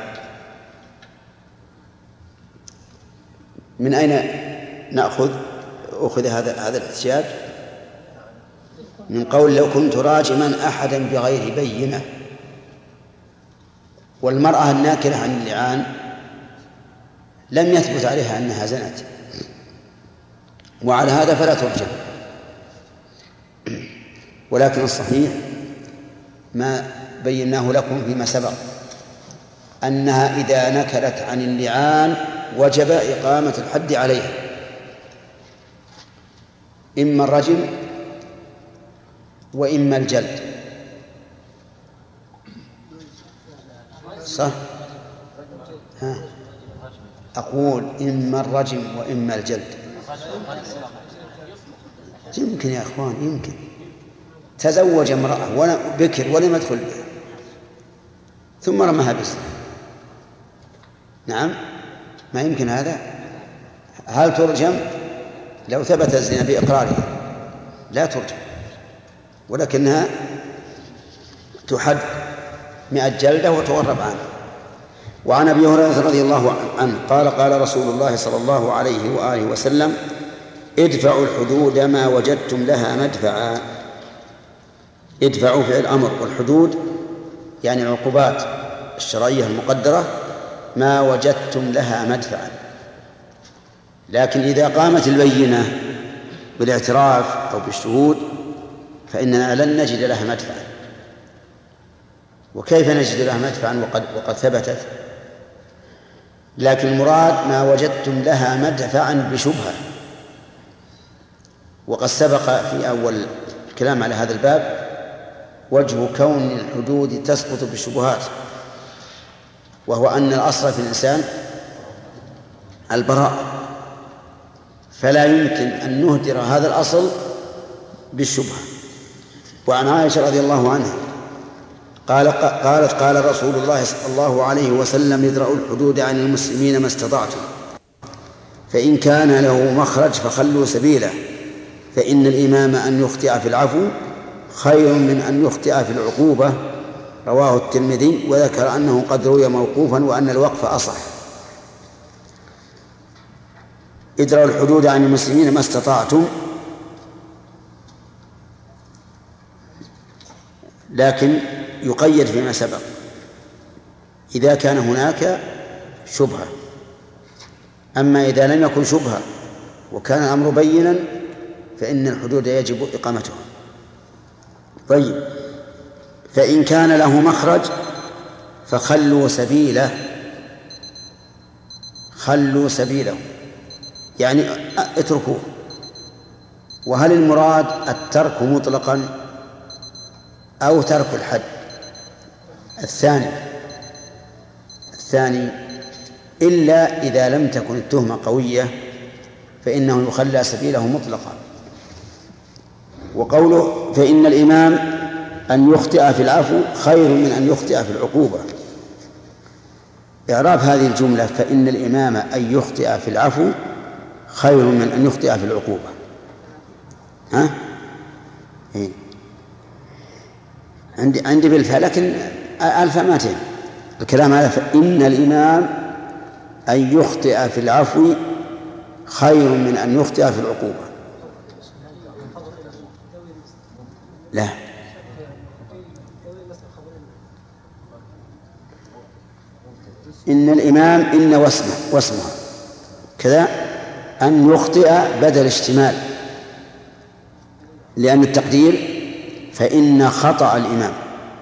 من أين أخذ هذا الاحتجاج؟ من قول: لو كنت راجما أحدا بغير بينة. والمرأة الناكلة عن اللعان لم يثبت عليها أنها زنت، وعلى هذا فلا ترجم. ولكن الصحيح ما بيناه لكم فيما سبق، أنها إذا نكلت عن اللعان وجب إقامة الحد عليها، إما الرجم وإما الجلد. صح؟ أقول إما الرجم وإما الجلد. يمكن يا أخوان، يمكن تزوج امرأة بكر ولم يدخل بها ثم رماها بزنا. نعم، ما يمكن هذا. هل ترجم؟ لو ثبت الزنا بإقرارها لا ترجم، ولكنها تحد 100 جلدة وتغرب عنه. وعن أبي هريرة رضي الله عنه قال قال رسول الله صلى الله عليه وآله وسلم: ادفعوا الحدود ما وجدتم لها مدفعا. ادفعوا فعل أمر، والحدود يعني العقوبات الشرعية المقدرة ما وجدتم لها مدفعا. لكن إذا قامت البينة بالاعتراف أو بالشهود فإننا لن نجد لها مدفعا. وكيف نجد لها مدفعا وقد ثبتت؟ لكن المراد ما وجدتم لها مدفعا بشبهة. وقد سبق في أول الكلام على هذا الباب وجه كون الحدود تسقط بالشبهات، وهو أن الأصل في الإنسان البراءة، فلا يمكن أن نهدر هذا الأصل بالشبهة. وعن عائشة رضي الله عنها قالت قال رسول الله صلى الله عليه وسلم: ادرأوا الحدود عن المسلمين ما استطعتم، فإن كان له مخرج فخلوا سبيله، فإن الإمام أن يخطئ في العفو خير من أن يخطئ في العقوبة. رواه الترمذي، وذكر أنه قد روي موقوفا وأن الوقف أصح. ادرأوا الحدود عن المسلمين ما استطعتم، لكن يقيد فيما سبق إذا كان هناك شبهة. أما إذا لم يكن شبهة وكان الأمر بينا فإن الحدود يجب إقامتها. طيب، فإن كان له مخرج فخلوا سبيله. خلوا سبيله يعني اتركوه. وهل المراد الترك مطلقا أو ترك الحد؟ الثاني، إلا إذا لم تكن التهمة قوية فإنه يخلى سبيله مطلقا. وقوله فإن الإمام أن يخطئ في العفو خير من أن يخطئ في العقوبة. إعراب هذه الجملة فإن الإمام أن يخطئ في العفو خير من أن يخطئ في العقوبة. عندي بالفعل، لكن الفماتين الكلام هذا. فإن الإمام أن يخطئ في العفو خير من أن يخطئ في العقوبة. لا، إن الإمام إن واسمها كذا أن يخطئ بدل اشتمال، لأن التقدير فإن خطأ الإمام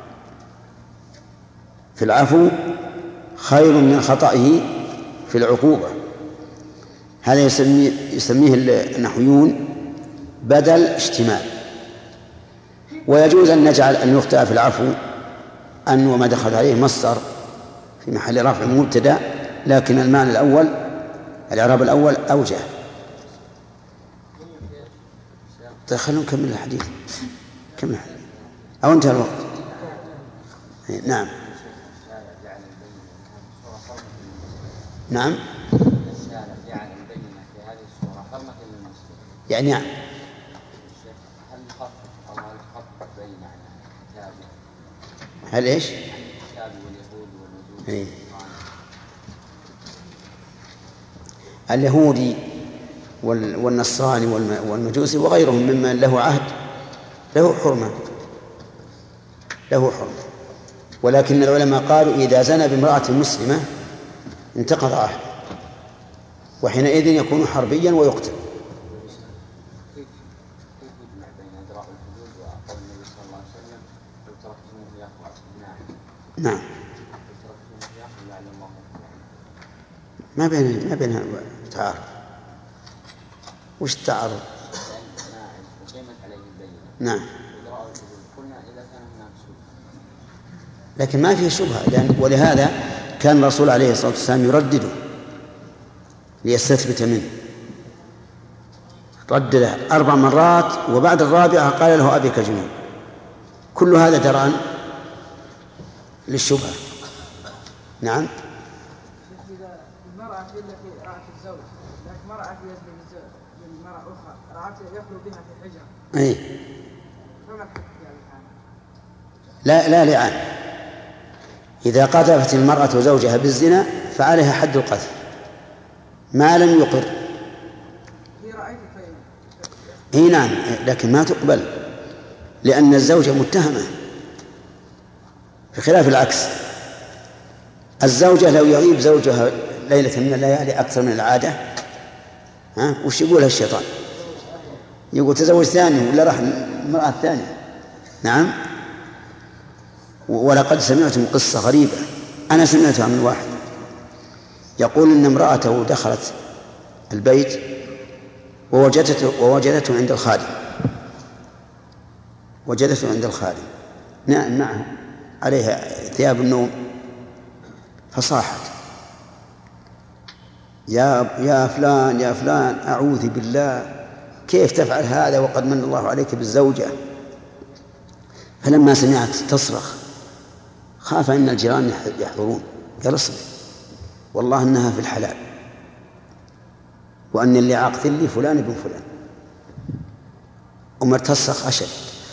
في العفو خير من خطئه في العقوبة. هذا يسميه النحويون بدل اشتمال. ويجوز أن نجعل أن يخطئ في العفو أن وما دخل عليه مصدر في محل رفع مبتدأ، لكن المعنى الأول الإعراب الأول أوجه. طيب خلونا نكمل الحديث. كمل أو انتهى الوقت. نعم نعم يعني نعم. هل إيش؟ اليهودي والنصراني والمجوسي وغيرهم ممن له عهد له حرمة، ولكن العلماء قالوا إذا زنى بامرأة مسلمة انتقض عهده، وحينئذ يكون حربيا ويقتل. نعم ما بينها تعارض. وش التعارض؟ نعم لكن ما فيه شبهة، ولهذا كان الرسول عليه الصلاة والسلام يردده ليستثبت منه، ردده 4 مرات وبعد الرابعة قال له أبيك جنون. كل هذا درءا للشبهة. نعم. إذا المرأة هي التي رأت الزوج لكن مرأة يزني من مرأة أخرى رأته يخلو بها في حجرة، أي فما الحكم في هذا؟ لا لعان. إذا قذفت المرأة زوجها بالزنا فعليها حد القذف ما لم يقر. هي رأيته طيب. نعم لكن ما تقبل لأن الزوجة متهمة، بخلاف العكس. الزوجة لو يغيب زوجها ليلة من الليالي أكثر من العادة وش يقولها الشيطان؟ يقول تزوج ثاني ولا راح المرأة الثانية. نعم. ولقد سمعتم قصة غريبة أنا سمعتها من واحد يقول إن امرأته دخلت البيت ووجدته عند الخادم، نعم معها عليها ثياب النوم، فصاحت يا فلان أعوذ بالله كيف تفعل هذا وقد من الله عليك بالزوجة. فلما سمعت تصرخ خاف أن الجيران يحضرون، قال اصبر والله إنها في الحلال وأن اللي عاقتل لي فلان ابن فلان. تصرخ أشد،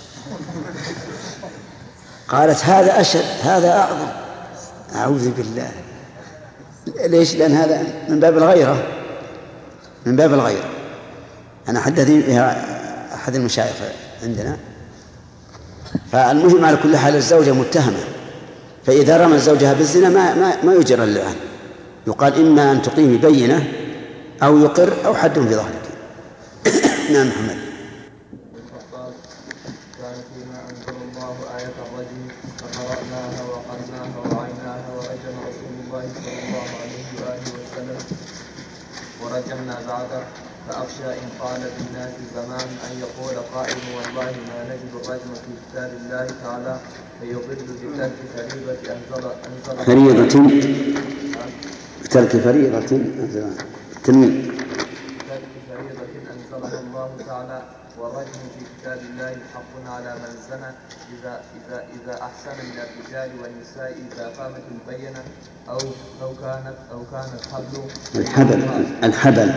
قالت هذا أشد هذا أعظم، أعوذ بالله. ليش؟ لأن هذا من باب الغيرة. أنا حدثني بها أحد المشايخ عندنا. فالمهم على كل حال الزوجة متهمة، فإذا رمى زوجها بالزنا ما يجرى اللعان، يقال إما أن تقيمي بينة أو يقر أو حد في ظهرك. نعم محمد. كان فيما أنزل الله آية الرجم فقرأناها وقرناها وعيناها ورجم رسول الله صلى الله عليه وآله وسلم ورجمنا بعده. فأخشى إن قال بالناس زمان أن يقول قائل والله ما نجد الرجم في كتاب الله تعالى فيضل بترك فريضة أنزلها الله تعالى. والرجم في كتاب الله حق على من زنى إذا أحسن من الرجال والنساء إذا قامت البينة أو كان الحبل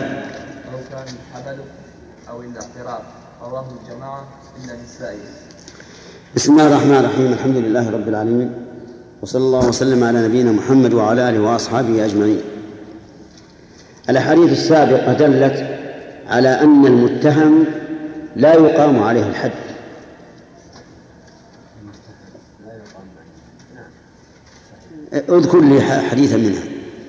أو الاعتراف. رواه الجماعة إلا النسائي. بسم الله الرحمن الرحيم. الحمد لله رب العالمين، وصلى الله وسلم على نبينا محمد وعلى آله وأصحابه أجمعين. الأحاديث السابقة دلت على أن المتهم لا يقام عليه الحد. اذكر لي حديثا منها.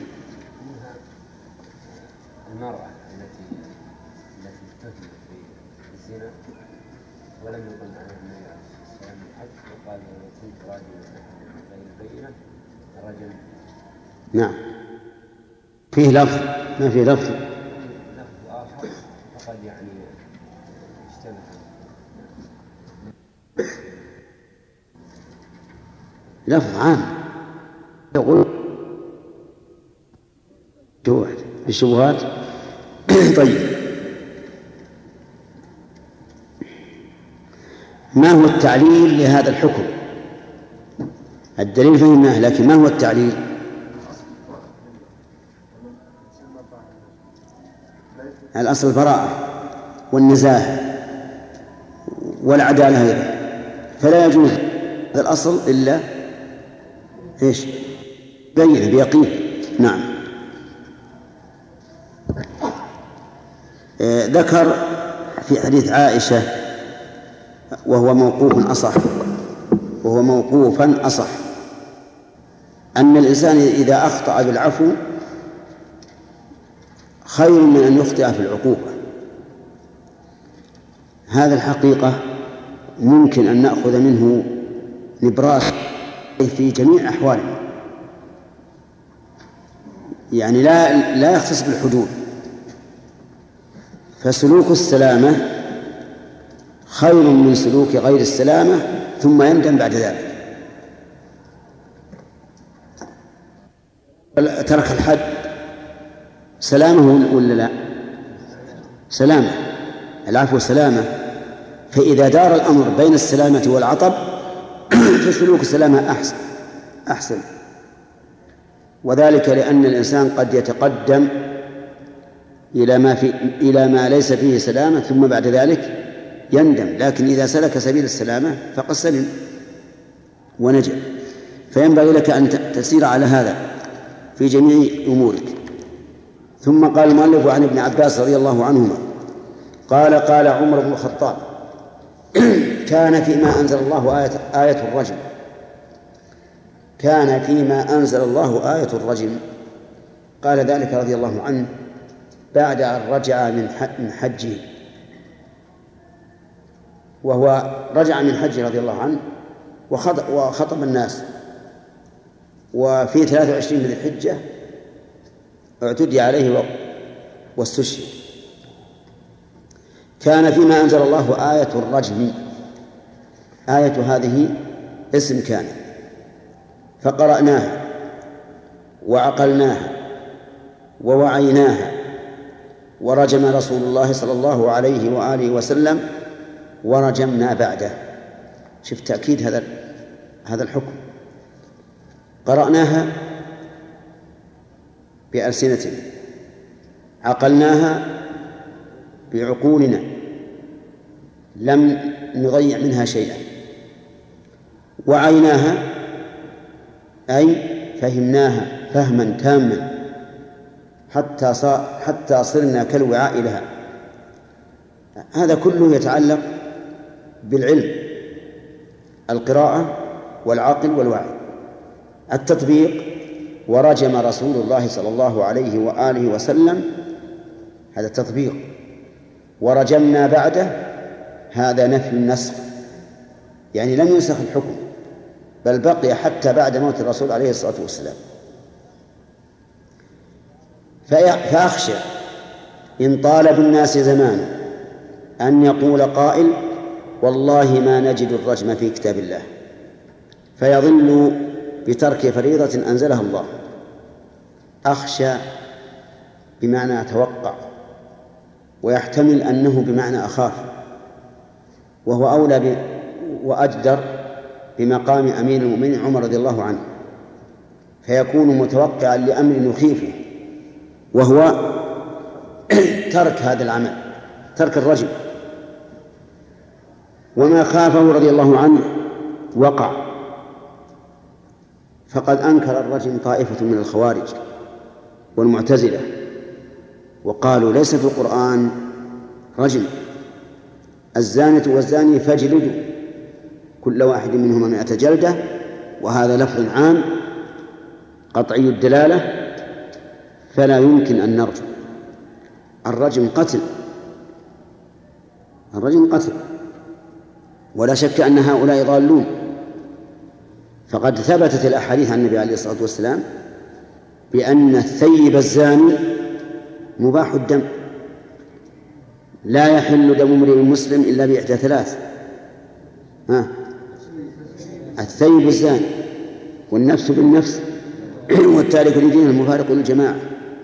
المرأة التي اتهمت بالزنا ولم يقم عليها النبي عليه الصلاة والسلام الحد، وقال لو كنت راجلا غير بينة الرجل. نعم، فيه لفظ ما فيه لفظ آخر فقد يعني اشتبه. لفظ عام يقول الشبهات. طيب، ما هو التعليل لهذا الحكم؟ الدليل فهمناه، لكن ما هو التعليل؟ الأصل البراءة والنزاهة والعدالة أيضا، فلا يجوز هذا الأصل إلا إيش؟ بينه بيقين. نعم. ذكر في حديث عائشة وهو موقوفا أصح أن الإنسان إذا أخطأ بالعفو خير من أن يخطئ في العقوبة. هذا الحقيقة ممكن أن نأخذ منه نبراس في جميع أحوالنا، يعني لا يختص بالحدود. فسلوك السلامة خير من سلوك غير السلامة ثم يندم بعد ذلك. ترك الحد سلامه ولا لا؟ سلامة، العفو سلامة. فإذا دار الأمر بين السلامة والعطب فسلوك السلامة أحسن، وذلك لأن الإنسان قد يتقدم إلى ما ليس فيه سلامة ثم بعد ذلك يندم، لكن إذا سلك سبيل السلامة فقد سلم ونجا. فينبغي لك أن تسير على هذا في جميع أمورك. ثم قال المؤلف عن ابن عباس رضي الله عنهما قال قال عمر بن الخطاب كان فيما أنزل الله آية الرجم. كان فيما أنزل الله آية الرجم. قال ذلك رضي الله عنه بعد أن رجع من حجه، وهو رجع من حجه رضي الله عنه وخطب الناس، وفي 23 من الحجة اعتدي عليه واستشهد. كان فيما أنزل الله آية الرجم. آية هذه اسم كان، فقرأناها وعقلناها ووعيناها، ورجم رسول الله صلى الله عليه وآله وسلم ورجمنا بعده. شوف تأكيد هذا الحكم. قرأناها بألسنتنا، عقلناها بعقولنا، لم نضيع منها شيئا، وعيناها أي فهمناها فهما تاما حتى صرنا كالوعاء لها. هذا كله يتعلق بالعلم، القراءة والعقل والوعي. التطبيق ورجم رسول الله صلى الله عليه وآله وسلم، هذا التطبيق. ورجمنا بعده، هذا نفي النسخ، يعني لم ينسخ الحكم بل بقي حتى بعد موت الرسول عليه الصلاة والسلام. فأخشى إن طال بالناس زمان أن يقول قائل والله ما نجد الرجم في كتاب الله، فيضل بترك فريضة أنزلها الله. أخشى بمعنى أتوقع، ويحتمل أنه بمعنى أخاف، وهو أولى وأجدر بمقام أمير المؤمنين عمر رضي الله عنه، فيكون متوقعا لأمر يخيفه، وهو ترك هذا العمل، ترك الرجم. وما خافه رضي الله عنه وقع، فقد أنكر الرجم طائفة من الخوارج والمعتزلة وقالوا ليس في القرآن رجم، الزانية والزاني فاجلدوا كل واحد منهما 100 جلدة، وهذا لفظ عام قطعي الدلالة فلا يمكن أن نرجم. الرجم قتل، الرجم قتل، ولا شك أن هؤلاء ضالون، فقد ثبتت الأحاديث عن النبي عليه الصلاة والسلام بأن الثيب الزاني مباح الدم، لا يحل دم امرئ مسلم إلا بإحدى 3: الثيب الزاني، والنفس بالنفس، والتارك لدينه المفارق للجماعة.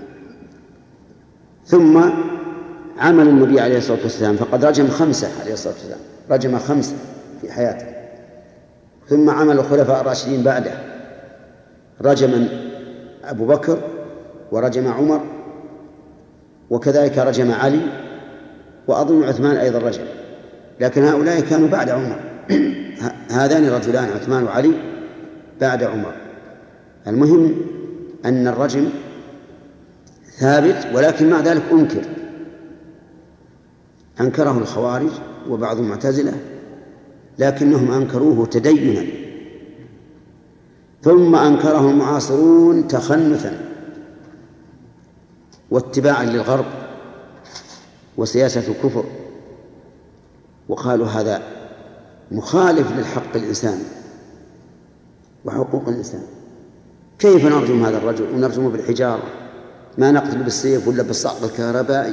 ثم عمل النبي عليه الصلاة والسلام فقد رجم 5 عليه الصلاة والسلام، رجم 5 في حياته. ثم عمل الخلفاء الراشدين بعده، رجم أبو بكر ورجم عمر، وكذلك رجم علي، وأظن عثمان أيضا رجم، لكن هؤلاء كانوا بعد عمر. هذان الرجلان عثمان وعلي بعد عمر. المهم أن الرجم ثابت، ولكن مع ذلك أنكره الخوارج وبعض المعتزلة، لكنهم أنكروه تدينا، ثم أنكره المعاصرون تخنثا واتباعا للغرب وسياسة الكفر، وقالوا هذا مخالف للحق الإنساني وحقوق الإنسان. كيف نرجم هذا الرجل ونرجمه بالحجارة؟ ما نقتل بالسيف ولا بالصعق الكهربائي؟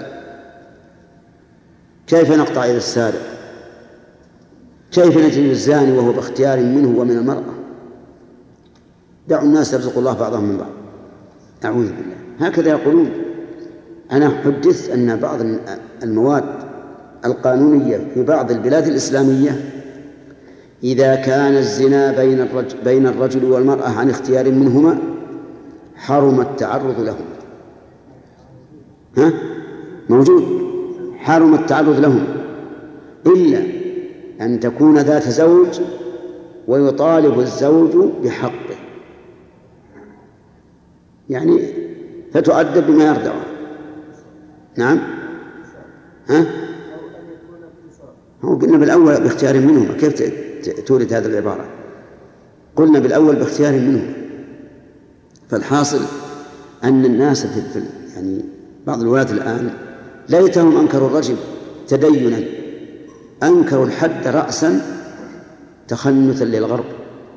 كيف نقطع يد السارق؟ كيف نجلد الزاني وهو باختيار منه ومن المرأة؟ دعوا الناس يرزق الله بعضهم من بعض. أعوذ بالله، هكذا يقولون. أنا حدثت أن بعض المواد القانونية في بعض البلاد الإسلامية إذا كان الزنا بين الرجل والمرأة عن اختيار منهما حرم التعرض لهم. موجود، حرم التعرض لهم إلا أن تكون ذات زوج ويطالب الزوج بحقه، يعني فتؤدب بما يرضعه. نعم، هو قلنا بالأول باختيار منهما، كيف تورد هذه العبارة؟ قلنا بالأول باختيار منهما. فالحاصل أن الناس يعني بعض الولاة الآن ليتهم أنكروا الرجم تدينا، أنكروا الحد رأسا تخنثا للغرب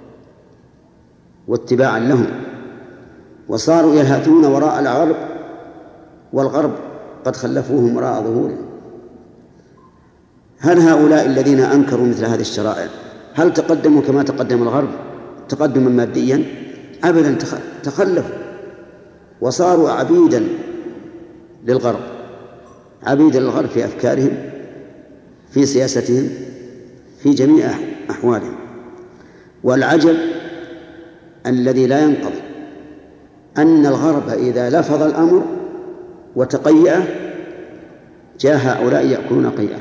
واتباعا لهم، وصاروا يلهثون وراء الغرب، والغرب قد خلفوهم وراء ظهورهم. هل هؤلاء الذين أنكروا مثل هذه الشرائع هل تقدموا كما تقدم الغرب تقدما ماديا؟ أبدا، تخلفوا وصاروا عبيدا للغرب، عبيدا للغرب في أفكارهم، في سياستهم، في جميع أحوالهم. والعجب الذي لا ينقضي أن الغرب إذا لفظ الأمر وتقيأ جاء هؤلاء يأكلون قيئة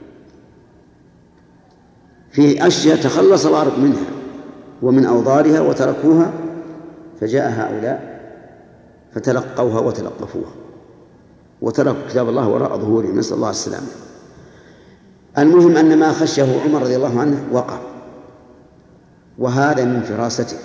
في أشياء تخلص الغرب منها ومن أوضارها وتركوها، فجاء هؤلاء فتلقوها وتلقفوها وتركوا كتاب الله وراء ظهورهم، نسأل الله السلامة. المهم أن ما خشه عمر رضي الله عنه وقع، وهذا من فراسته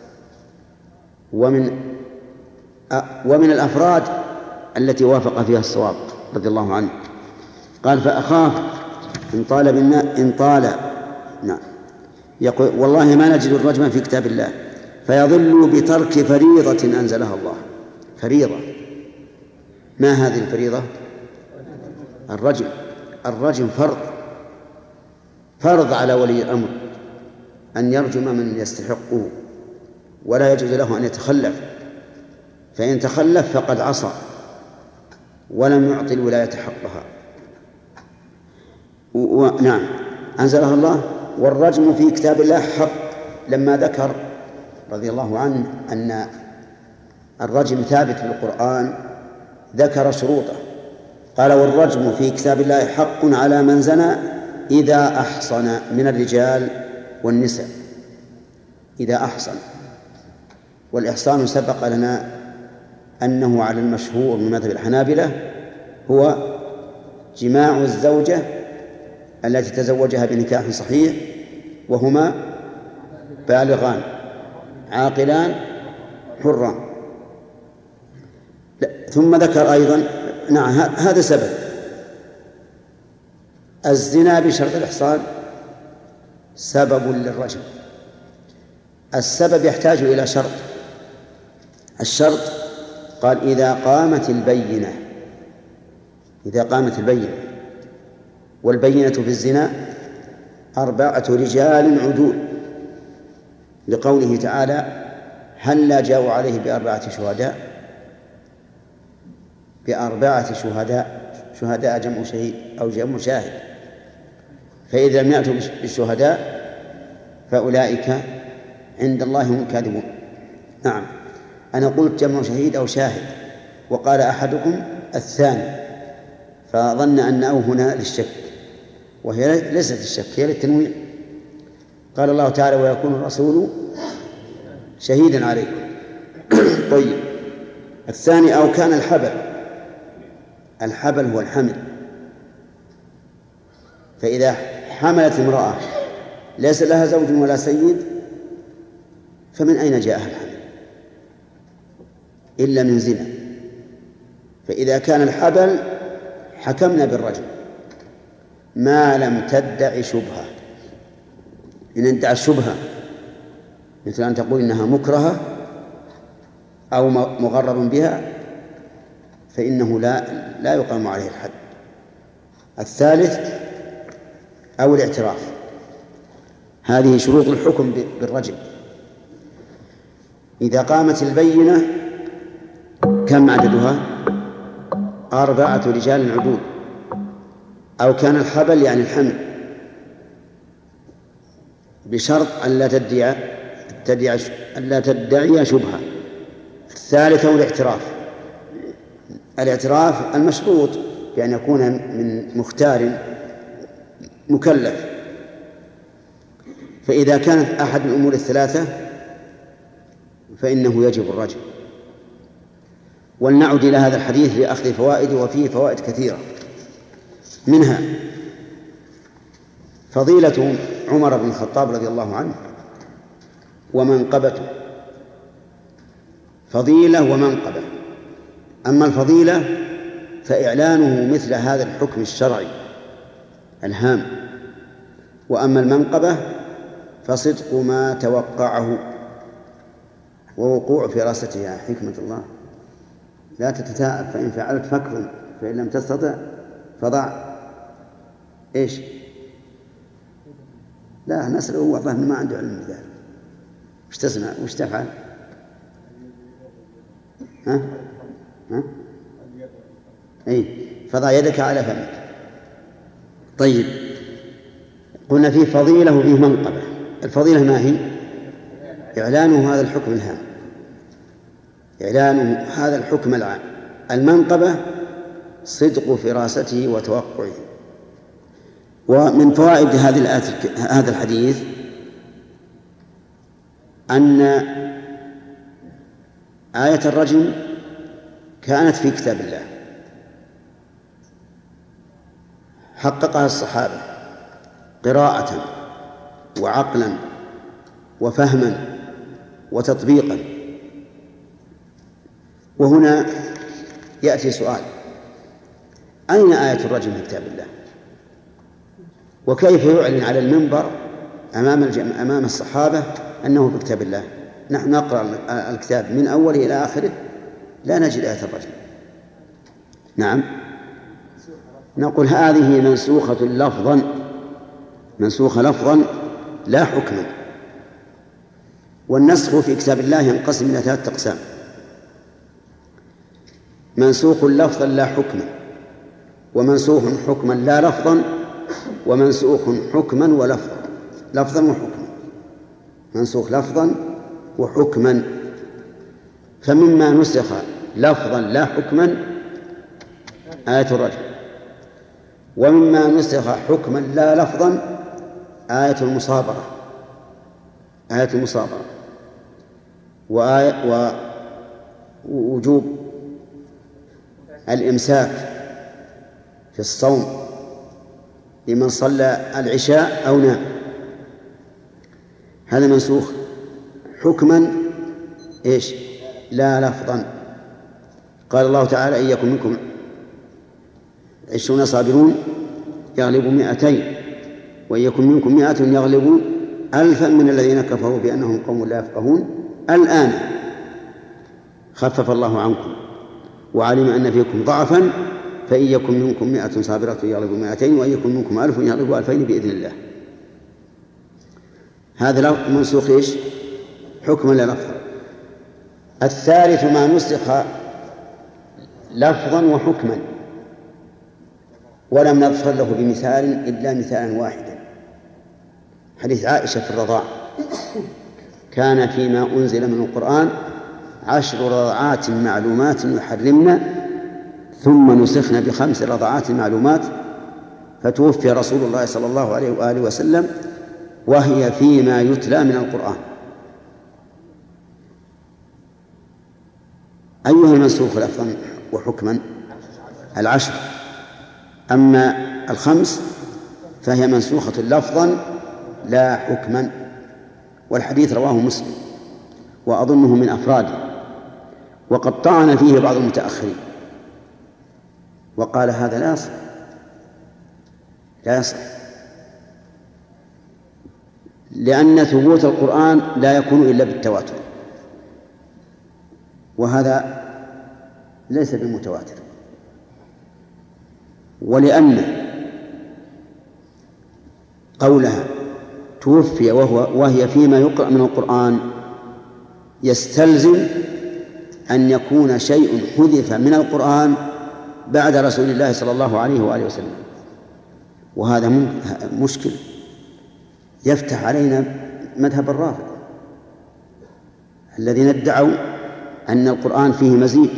ومن الأفراد التي وافق فيها الصواب رضي الله عنه. قال فأخاف إن طال نعم، يقول والله ما نجد الرجم في كتاب الله فيضل بترك فريضة أنزلها الله. فريضة، ما هذه الفريضة؟ الرجم فرض على ولي الأمر أن يرجم من يستحقه، ولا يجوز له أن يتخلف، فإن تخلف فقد عصى ولم يعطي الولاية حقها. نعم، أنزلها الله. والرجم في كتاب الله حق، لما ذكر رضي الله عنه أن الرجم ثابت في القرآن ذكر شروطه، قال والرجم في كتاب الله حق على من زنى إذا أحصن من الرجال والنساء. إذا أحصن، والإحصان سبق لنا أنه على المشهور من مذهب الحنابلة هو جماع الزوجة التي تزوجها بنكاح صحيح وهما بالغان عاقلان حران. ثم ذكر أيضا نعم هذا سبب الزنا بشرط الإحصان سبب للرجم. السبب يحتاج إلى شرط. الشرط قال إذا قامت البينة والبينة في الزنا 4 رجال عدول، لقوله تعالى هل جاءوا عليه بأربعة شهداء جمع شهيد أو جمع شاهد، فإذا لم يأتوا بالشهداء فأولئك عند الله هم الكاذبون. نعم أنا قلت جمع شهيد أو شاهد، وقال أحدكم الثاني فظن أن أو هنا للشك، وهي ليست الشك، هي للتنويع. قال الله تعالى ويكون الرسول شهيدا عليكم. طيب الثاني أو كان الحبل هو الحمل، فإذا حملت امرأة ليس لها زوج ولا سيد فمن أين جاءها الحمل إلا من زنا؟ فإذا كان الحبل حكمنا بالرجم ما لم تدع شبهة. إن ادعى الشبهة مثل أن تقول إنها مكرهة أو مغرر بها فإنه لا يقام عليه الحد. الثالث أو الاعتراف، هذه شروط الحكم بالرجم. إذا قامت البينة كم عددها؟ 4 رجال عدول، أو كان الحبل يعني الحمل بشرط أن لا تدعي شبهة. الثالث أو الاعتراف المشروط بأن يكون من مختار مكلف. فإذا كانت أحد الأمور الثلاثة فإنه يجب الرجم. ولنعد إلى هذا الحديث لأخذ فوائد، وفيه فوائد كثيرة، منها فضيلة عمر بن الخطاب رضي الله عنه ومنقبته. فضيلة ومنقبة. أما الفضيلة فإعلانه مثل هذا الحكم الشرعي الهام، وأما المنقبة فصدق ما توقعه ووقوع فراسته. حكمة الله لا تتثاءب، فإن فعلت فكر، فإن لم تستطع فضع إيش؟ لا نسأله والله ما عنده علم بذلك. وش تصنع؟ وش تفعل؟ ها؟ أي فضع يدك على فمك. طيب قلنا فيه فضيلة وفيه منقبة. الفضيلة ما هي؟ إعلانه هذا الحكم الهام، إعلانه هذا الحكم العام. المنقبة صدق فراسته وتوقعه. ومن فوائد هذا الحديث أن آية الرجم كانت في كتاب الله، حققها الصحابة قراءة وعقلا وفهما وتطبيقا. وهنا يأتي سؤال: أين آية الرجم في كتاب الله؟ وكيف يعلن على المنبر أمام الصحابة أنه في كتاب الله؟ نحن نقرأ الكتاب من أوله إلى آخره لا نجد آية الرجم. نعم نقول هذه منسوخة لفظا لا حكما. والنسخ في كتاب الله ينقسم إلى 3 أقسام: منسوخ لفظا لا حكما، ومنسوخ حكما لا لفظا، ومنسوخ حكما ولفظا. لفظا وحكما، منسوخ لفظا وحكما. فمما نسخ لفظا لا حكما آية الرجم، ومما نسخ حكما لا لفظا آية المصابرة. ووجوب الإمساك في الصوم لمن صلى العشاء أو نام، هذا منسوخ حكما إيش؟ لا لفظا. قال الله تعالى: إن يكن منكم 20 صابرون يغلبوا 200، وإن يكن منكم 100 يغلبوا 1000 من الذين كفروا بأنهم قوم لا يفقهون. الآن خفف الله عنكم وعلم أن فيكم ضعفا، فإن يكن منكم 100 صابرة يغلبوا 200، وإن يكن منكم 1000 يغلبوا 2000 بإذن الله. هذا منسوخ إيش؟ حكما لا لفظا. الثالث ما نسخ لفظا وحكما ولم نظفر له بمثال إلا مثالا واحدا، حديث عائشة في الرضاع: كان فيما أنزل من القرآن 10 رضعات معلومات يحرمن ثم نسخن ب5 رضعات معلومات، فتوفي رسول الله صلى الله عليه وآله وسلم وهي فيما يتلى من القرآن. أيها المنسوخ لفظا وحكما؟ 10، أما 5 فهي منسوخة لفظا لا حكما. والحديث رواه مسلم وأظنه من أفراده، وقد طعن فيه بعض المتأخرين وقال هذا لا يصح، لأن ثبوت القرآن لا يكون إلا بالتواتر، وهذا ليس بالمتواتر. ولأن قولها توفي وهي فيما يقرأ من القرآن يستلزم أن يكون شيء حذف من القرآن بعد رسول الله صلى الله عليه وآله وسلم، وهذا مشكل يفتح علينا مذهب الرافضة الذين ادعوا أن القرآن فيه مزيد.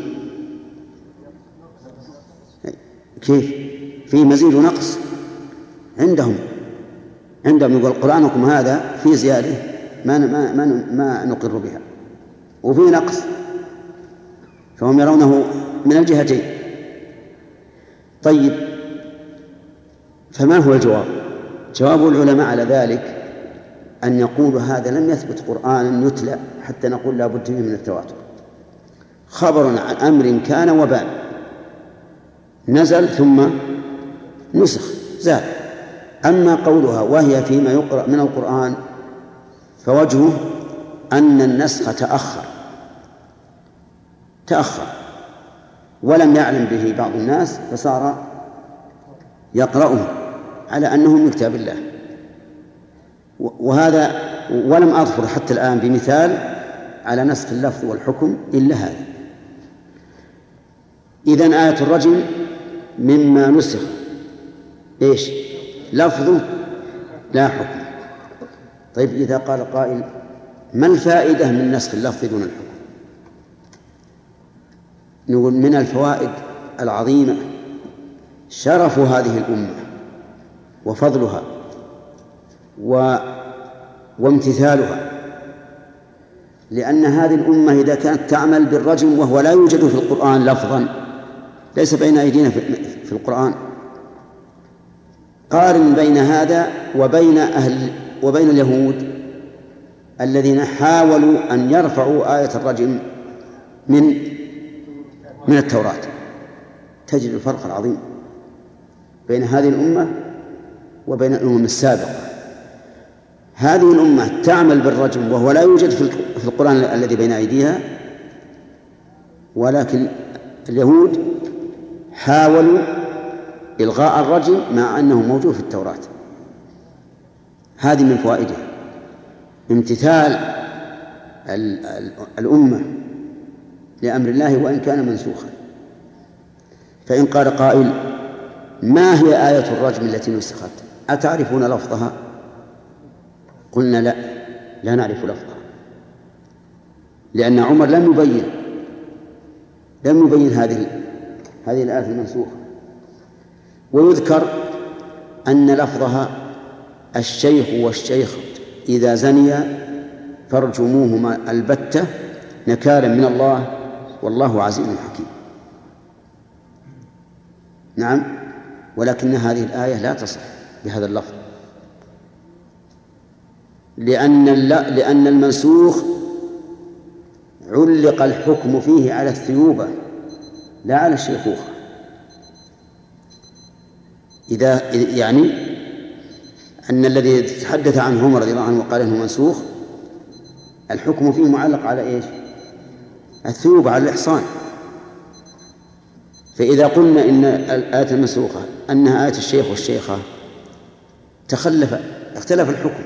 كيف فيه مزيد ونقص؟ عندهم يقول قرآنكم هذا فيه زيادة ما نقر بها، وفيه نقص، فهم يرونه من الجهتين. طيب، فما هو الجواب؟ جواب العلماء على ذلك أن يقولوا هذا لم يثبت قرآن يتلى حتى نقول لا بد من التواتر، خبر عن أمر كان وبان، نزل ثم نسخ زاد. أما قولها وهي فيما يقرأ من القرآن فوجهه أن النسخ تأخر ولم يعلم به بعض الناس فصار يقرأه على أنه من كتاب الله، وهذا ولم أظفر حتى الآن بمثال على نسخ اللفظ والحكم إلا هذا. إذن آية الرجم مما نسخ إيش؟ لفظه لا حكم. طيب، إذا قال قائل ما الفائدة من نسخ اللفظ دون الحكم؟ نقول من الفوائد العظيمة شرف هذه الأمة وفضلها وامتثالها، لأن هذه الأمة إذا كانت تعمل بالرجم وهو لا يوجد في القرآن لفظا، ليس بين أيدينا في القرآن، قارن بين هذا وبين اليهود الذين حاولوا أن يرفعوا آية الرجم من التوراة، تجد الفرق العظيم بين هذه الأمة وبين الأمم السابقة. هذه الأمة تعمل بالرجم وهو لا يوجد في القرآن الذي بين أيديها، ولكن اليهود حاولوا إلغاء الرجم مع أنه موجود في التوراة. هذه من فوائده امتثال الأمة لأمر الله وإن كان منسوخا. فإن قال قائل ما هي آية الرجم التي نسخت؟ أتعرفون لفظها؟ قلنا لا نعرف لفظها، لأن عمر لم يبين هذه الآية المنسوخة. ويذكر أن لفظها الشيخ والشيخة إذا زنيا فارجموهما البتة نكالا من الله والله عزيز حكيم. نعم، ولكن هذه الآية لا تصح بهذا اللفظ، لأن المنسوخ علق الحكم فيه على الثيوبة لا على الشيخوخة. إذا يعني أن الذي تحدث عنه عمر رضي الله عنه وقال إنه منسوخ الحكم فيه معلق على إيش؟ الثيوبة، على الإحصان. فإذا قلنا إن الآية المنسوخة أنها آية الشيخ والشيخة اختلف الحكم،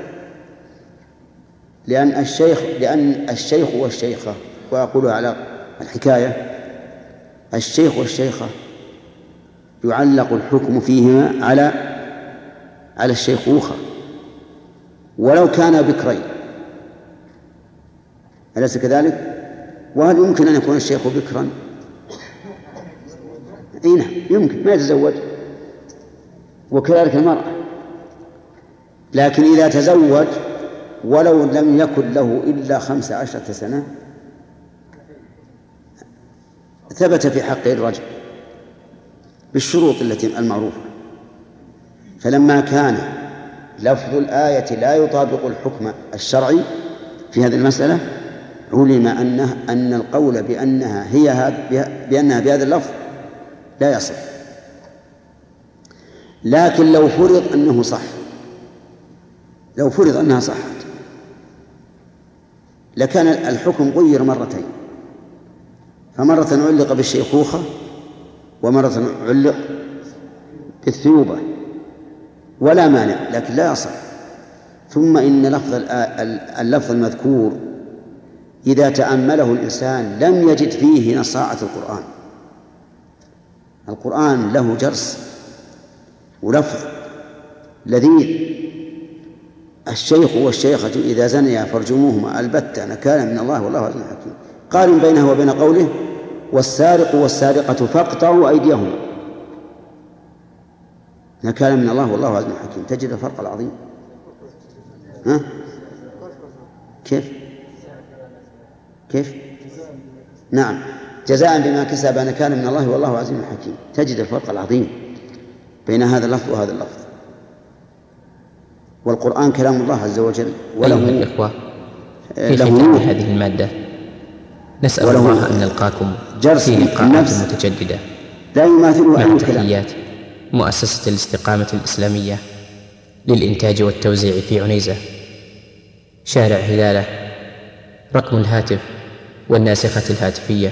لأن الشيخ والشيخة، وأقول على الحكاية، الشيخ والشيخة يعلق الحكم فيهما على الشيخوخة ولو كان بكرين، أليس كذلك؟ وهل يمكن أن يكون الشيخ بكرا؟ نعم يمكن، ما يتزوج، وكذلك المرأة. لكن إذا تزوج ولو لم يكن له إلا 15 سنة ثبت في حقه الرجم بالشروط التي المعروفة. فلما كان لفظ الآية لا يطابق الحكم الشرعي في هذه المسألة علم أن القول بأنها بهذا اللفظ لا يصح. لكن لو فرض أنه صح، لو فرض أنها صحت لكان الحكم غير مرتين، فمرة علق بالشيخوخة ومرة علق بالثيوبة ولا مانع، لكن لا يصح. ثم إن اللفظ المذكور إذا تأمله الإنسان لم يجد فيه نصاعة القرآن. القرآن له جرس ولفظ لذيذ. الشيخ والشيخة إذا زنيا فارجموهما البتة نكالا من الله والله عزيز حكيم. قارن بينه وبين قوله والسارق والسارقة فاقطعوا أيديهما نكالا من الله والله عزيز حكيم. تجد الفرق العظيم. ها؟ كيف؟ نعم، جزاء بما كسب نكالا من الله والله عزيز حكيم. تجد الفرق العظيم بين هذا اللفظ وهذا اللفظ. والقرآن كلام الله عز وجل وله الإخوة في ختام هذه المادة نسأل الله أن نلقاكم في لقاءات متجددة لا يماثله مع تحيات مؤسسة الاستقامة الإسلامية للإنتاج والتوزيع في عنيزة، شارع هلالة. رقم الهاتف والناسخة الهاتفية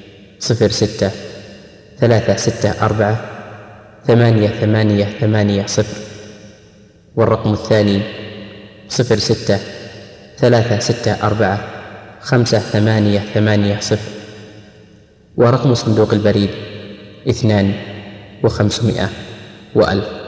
06-364-8880، والرقم الثاني 06-364-5880، ورقم صندوق البريد 2500 و1000.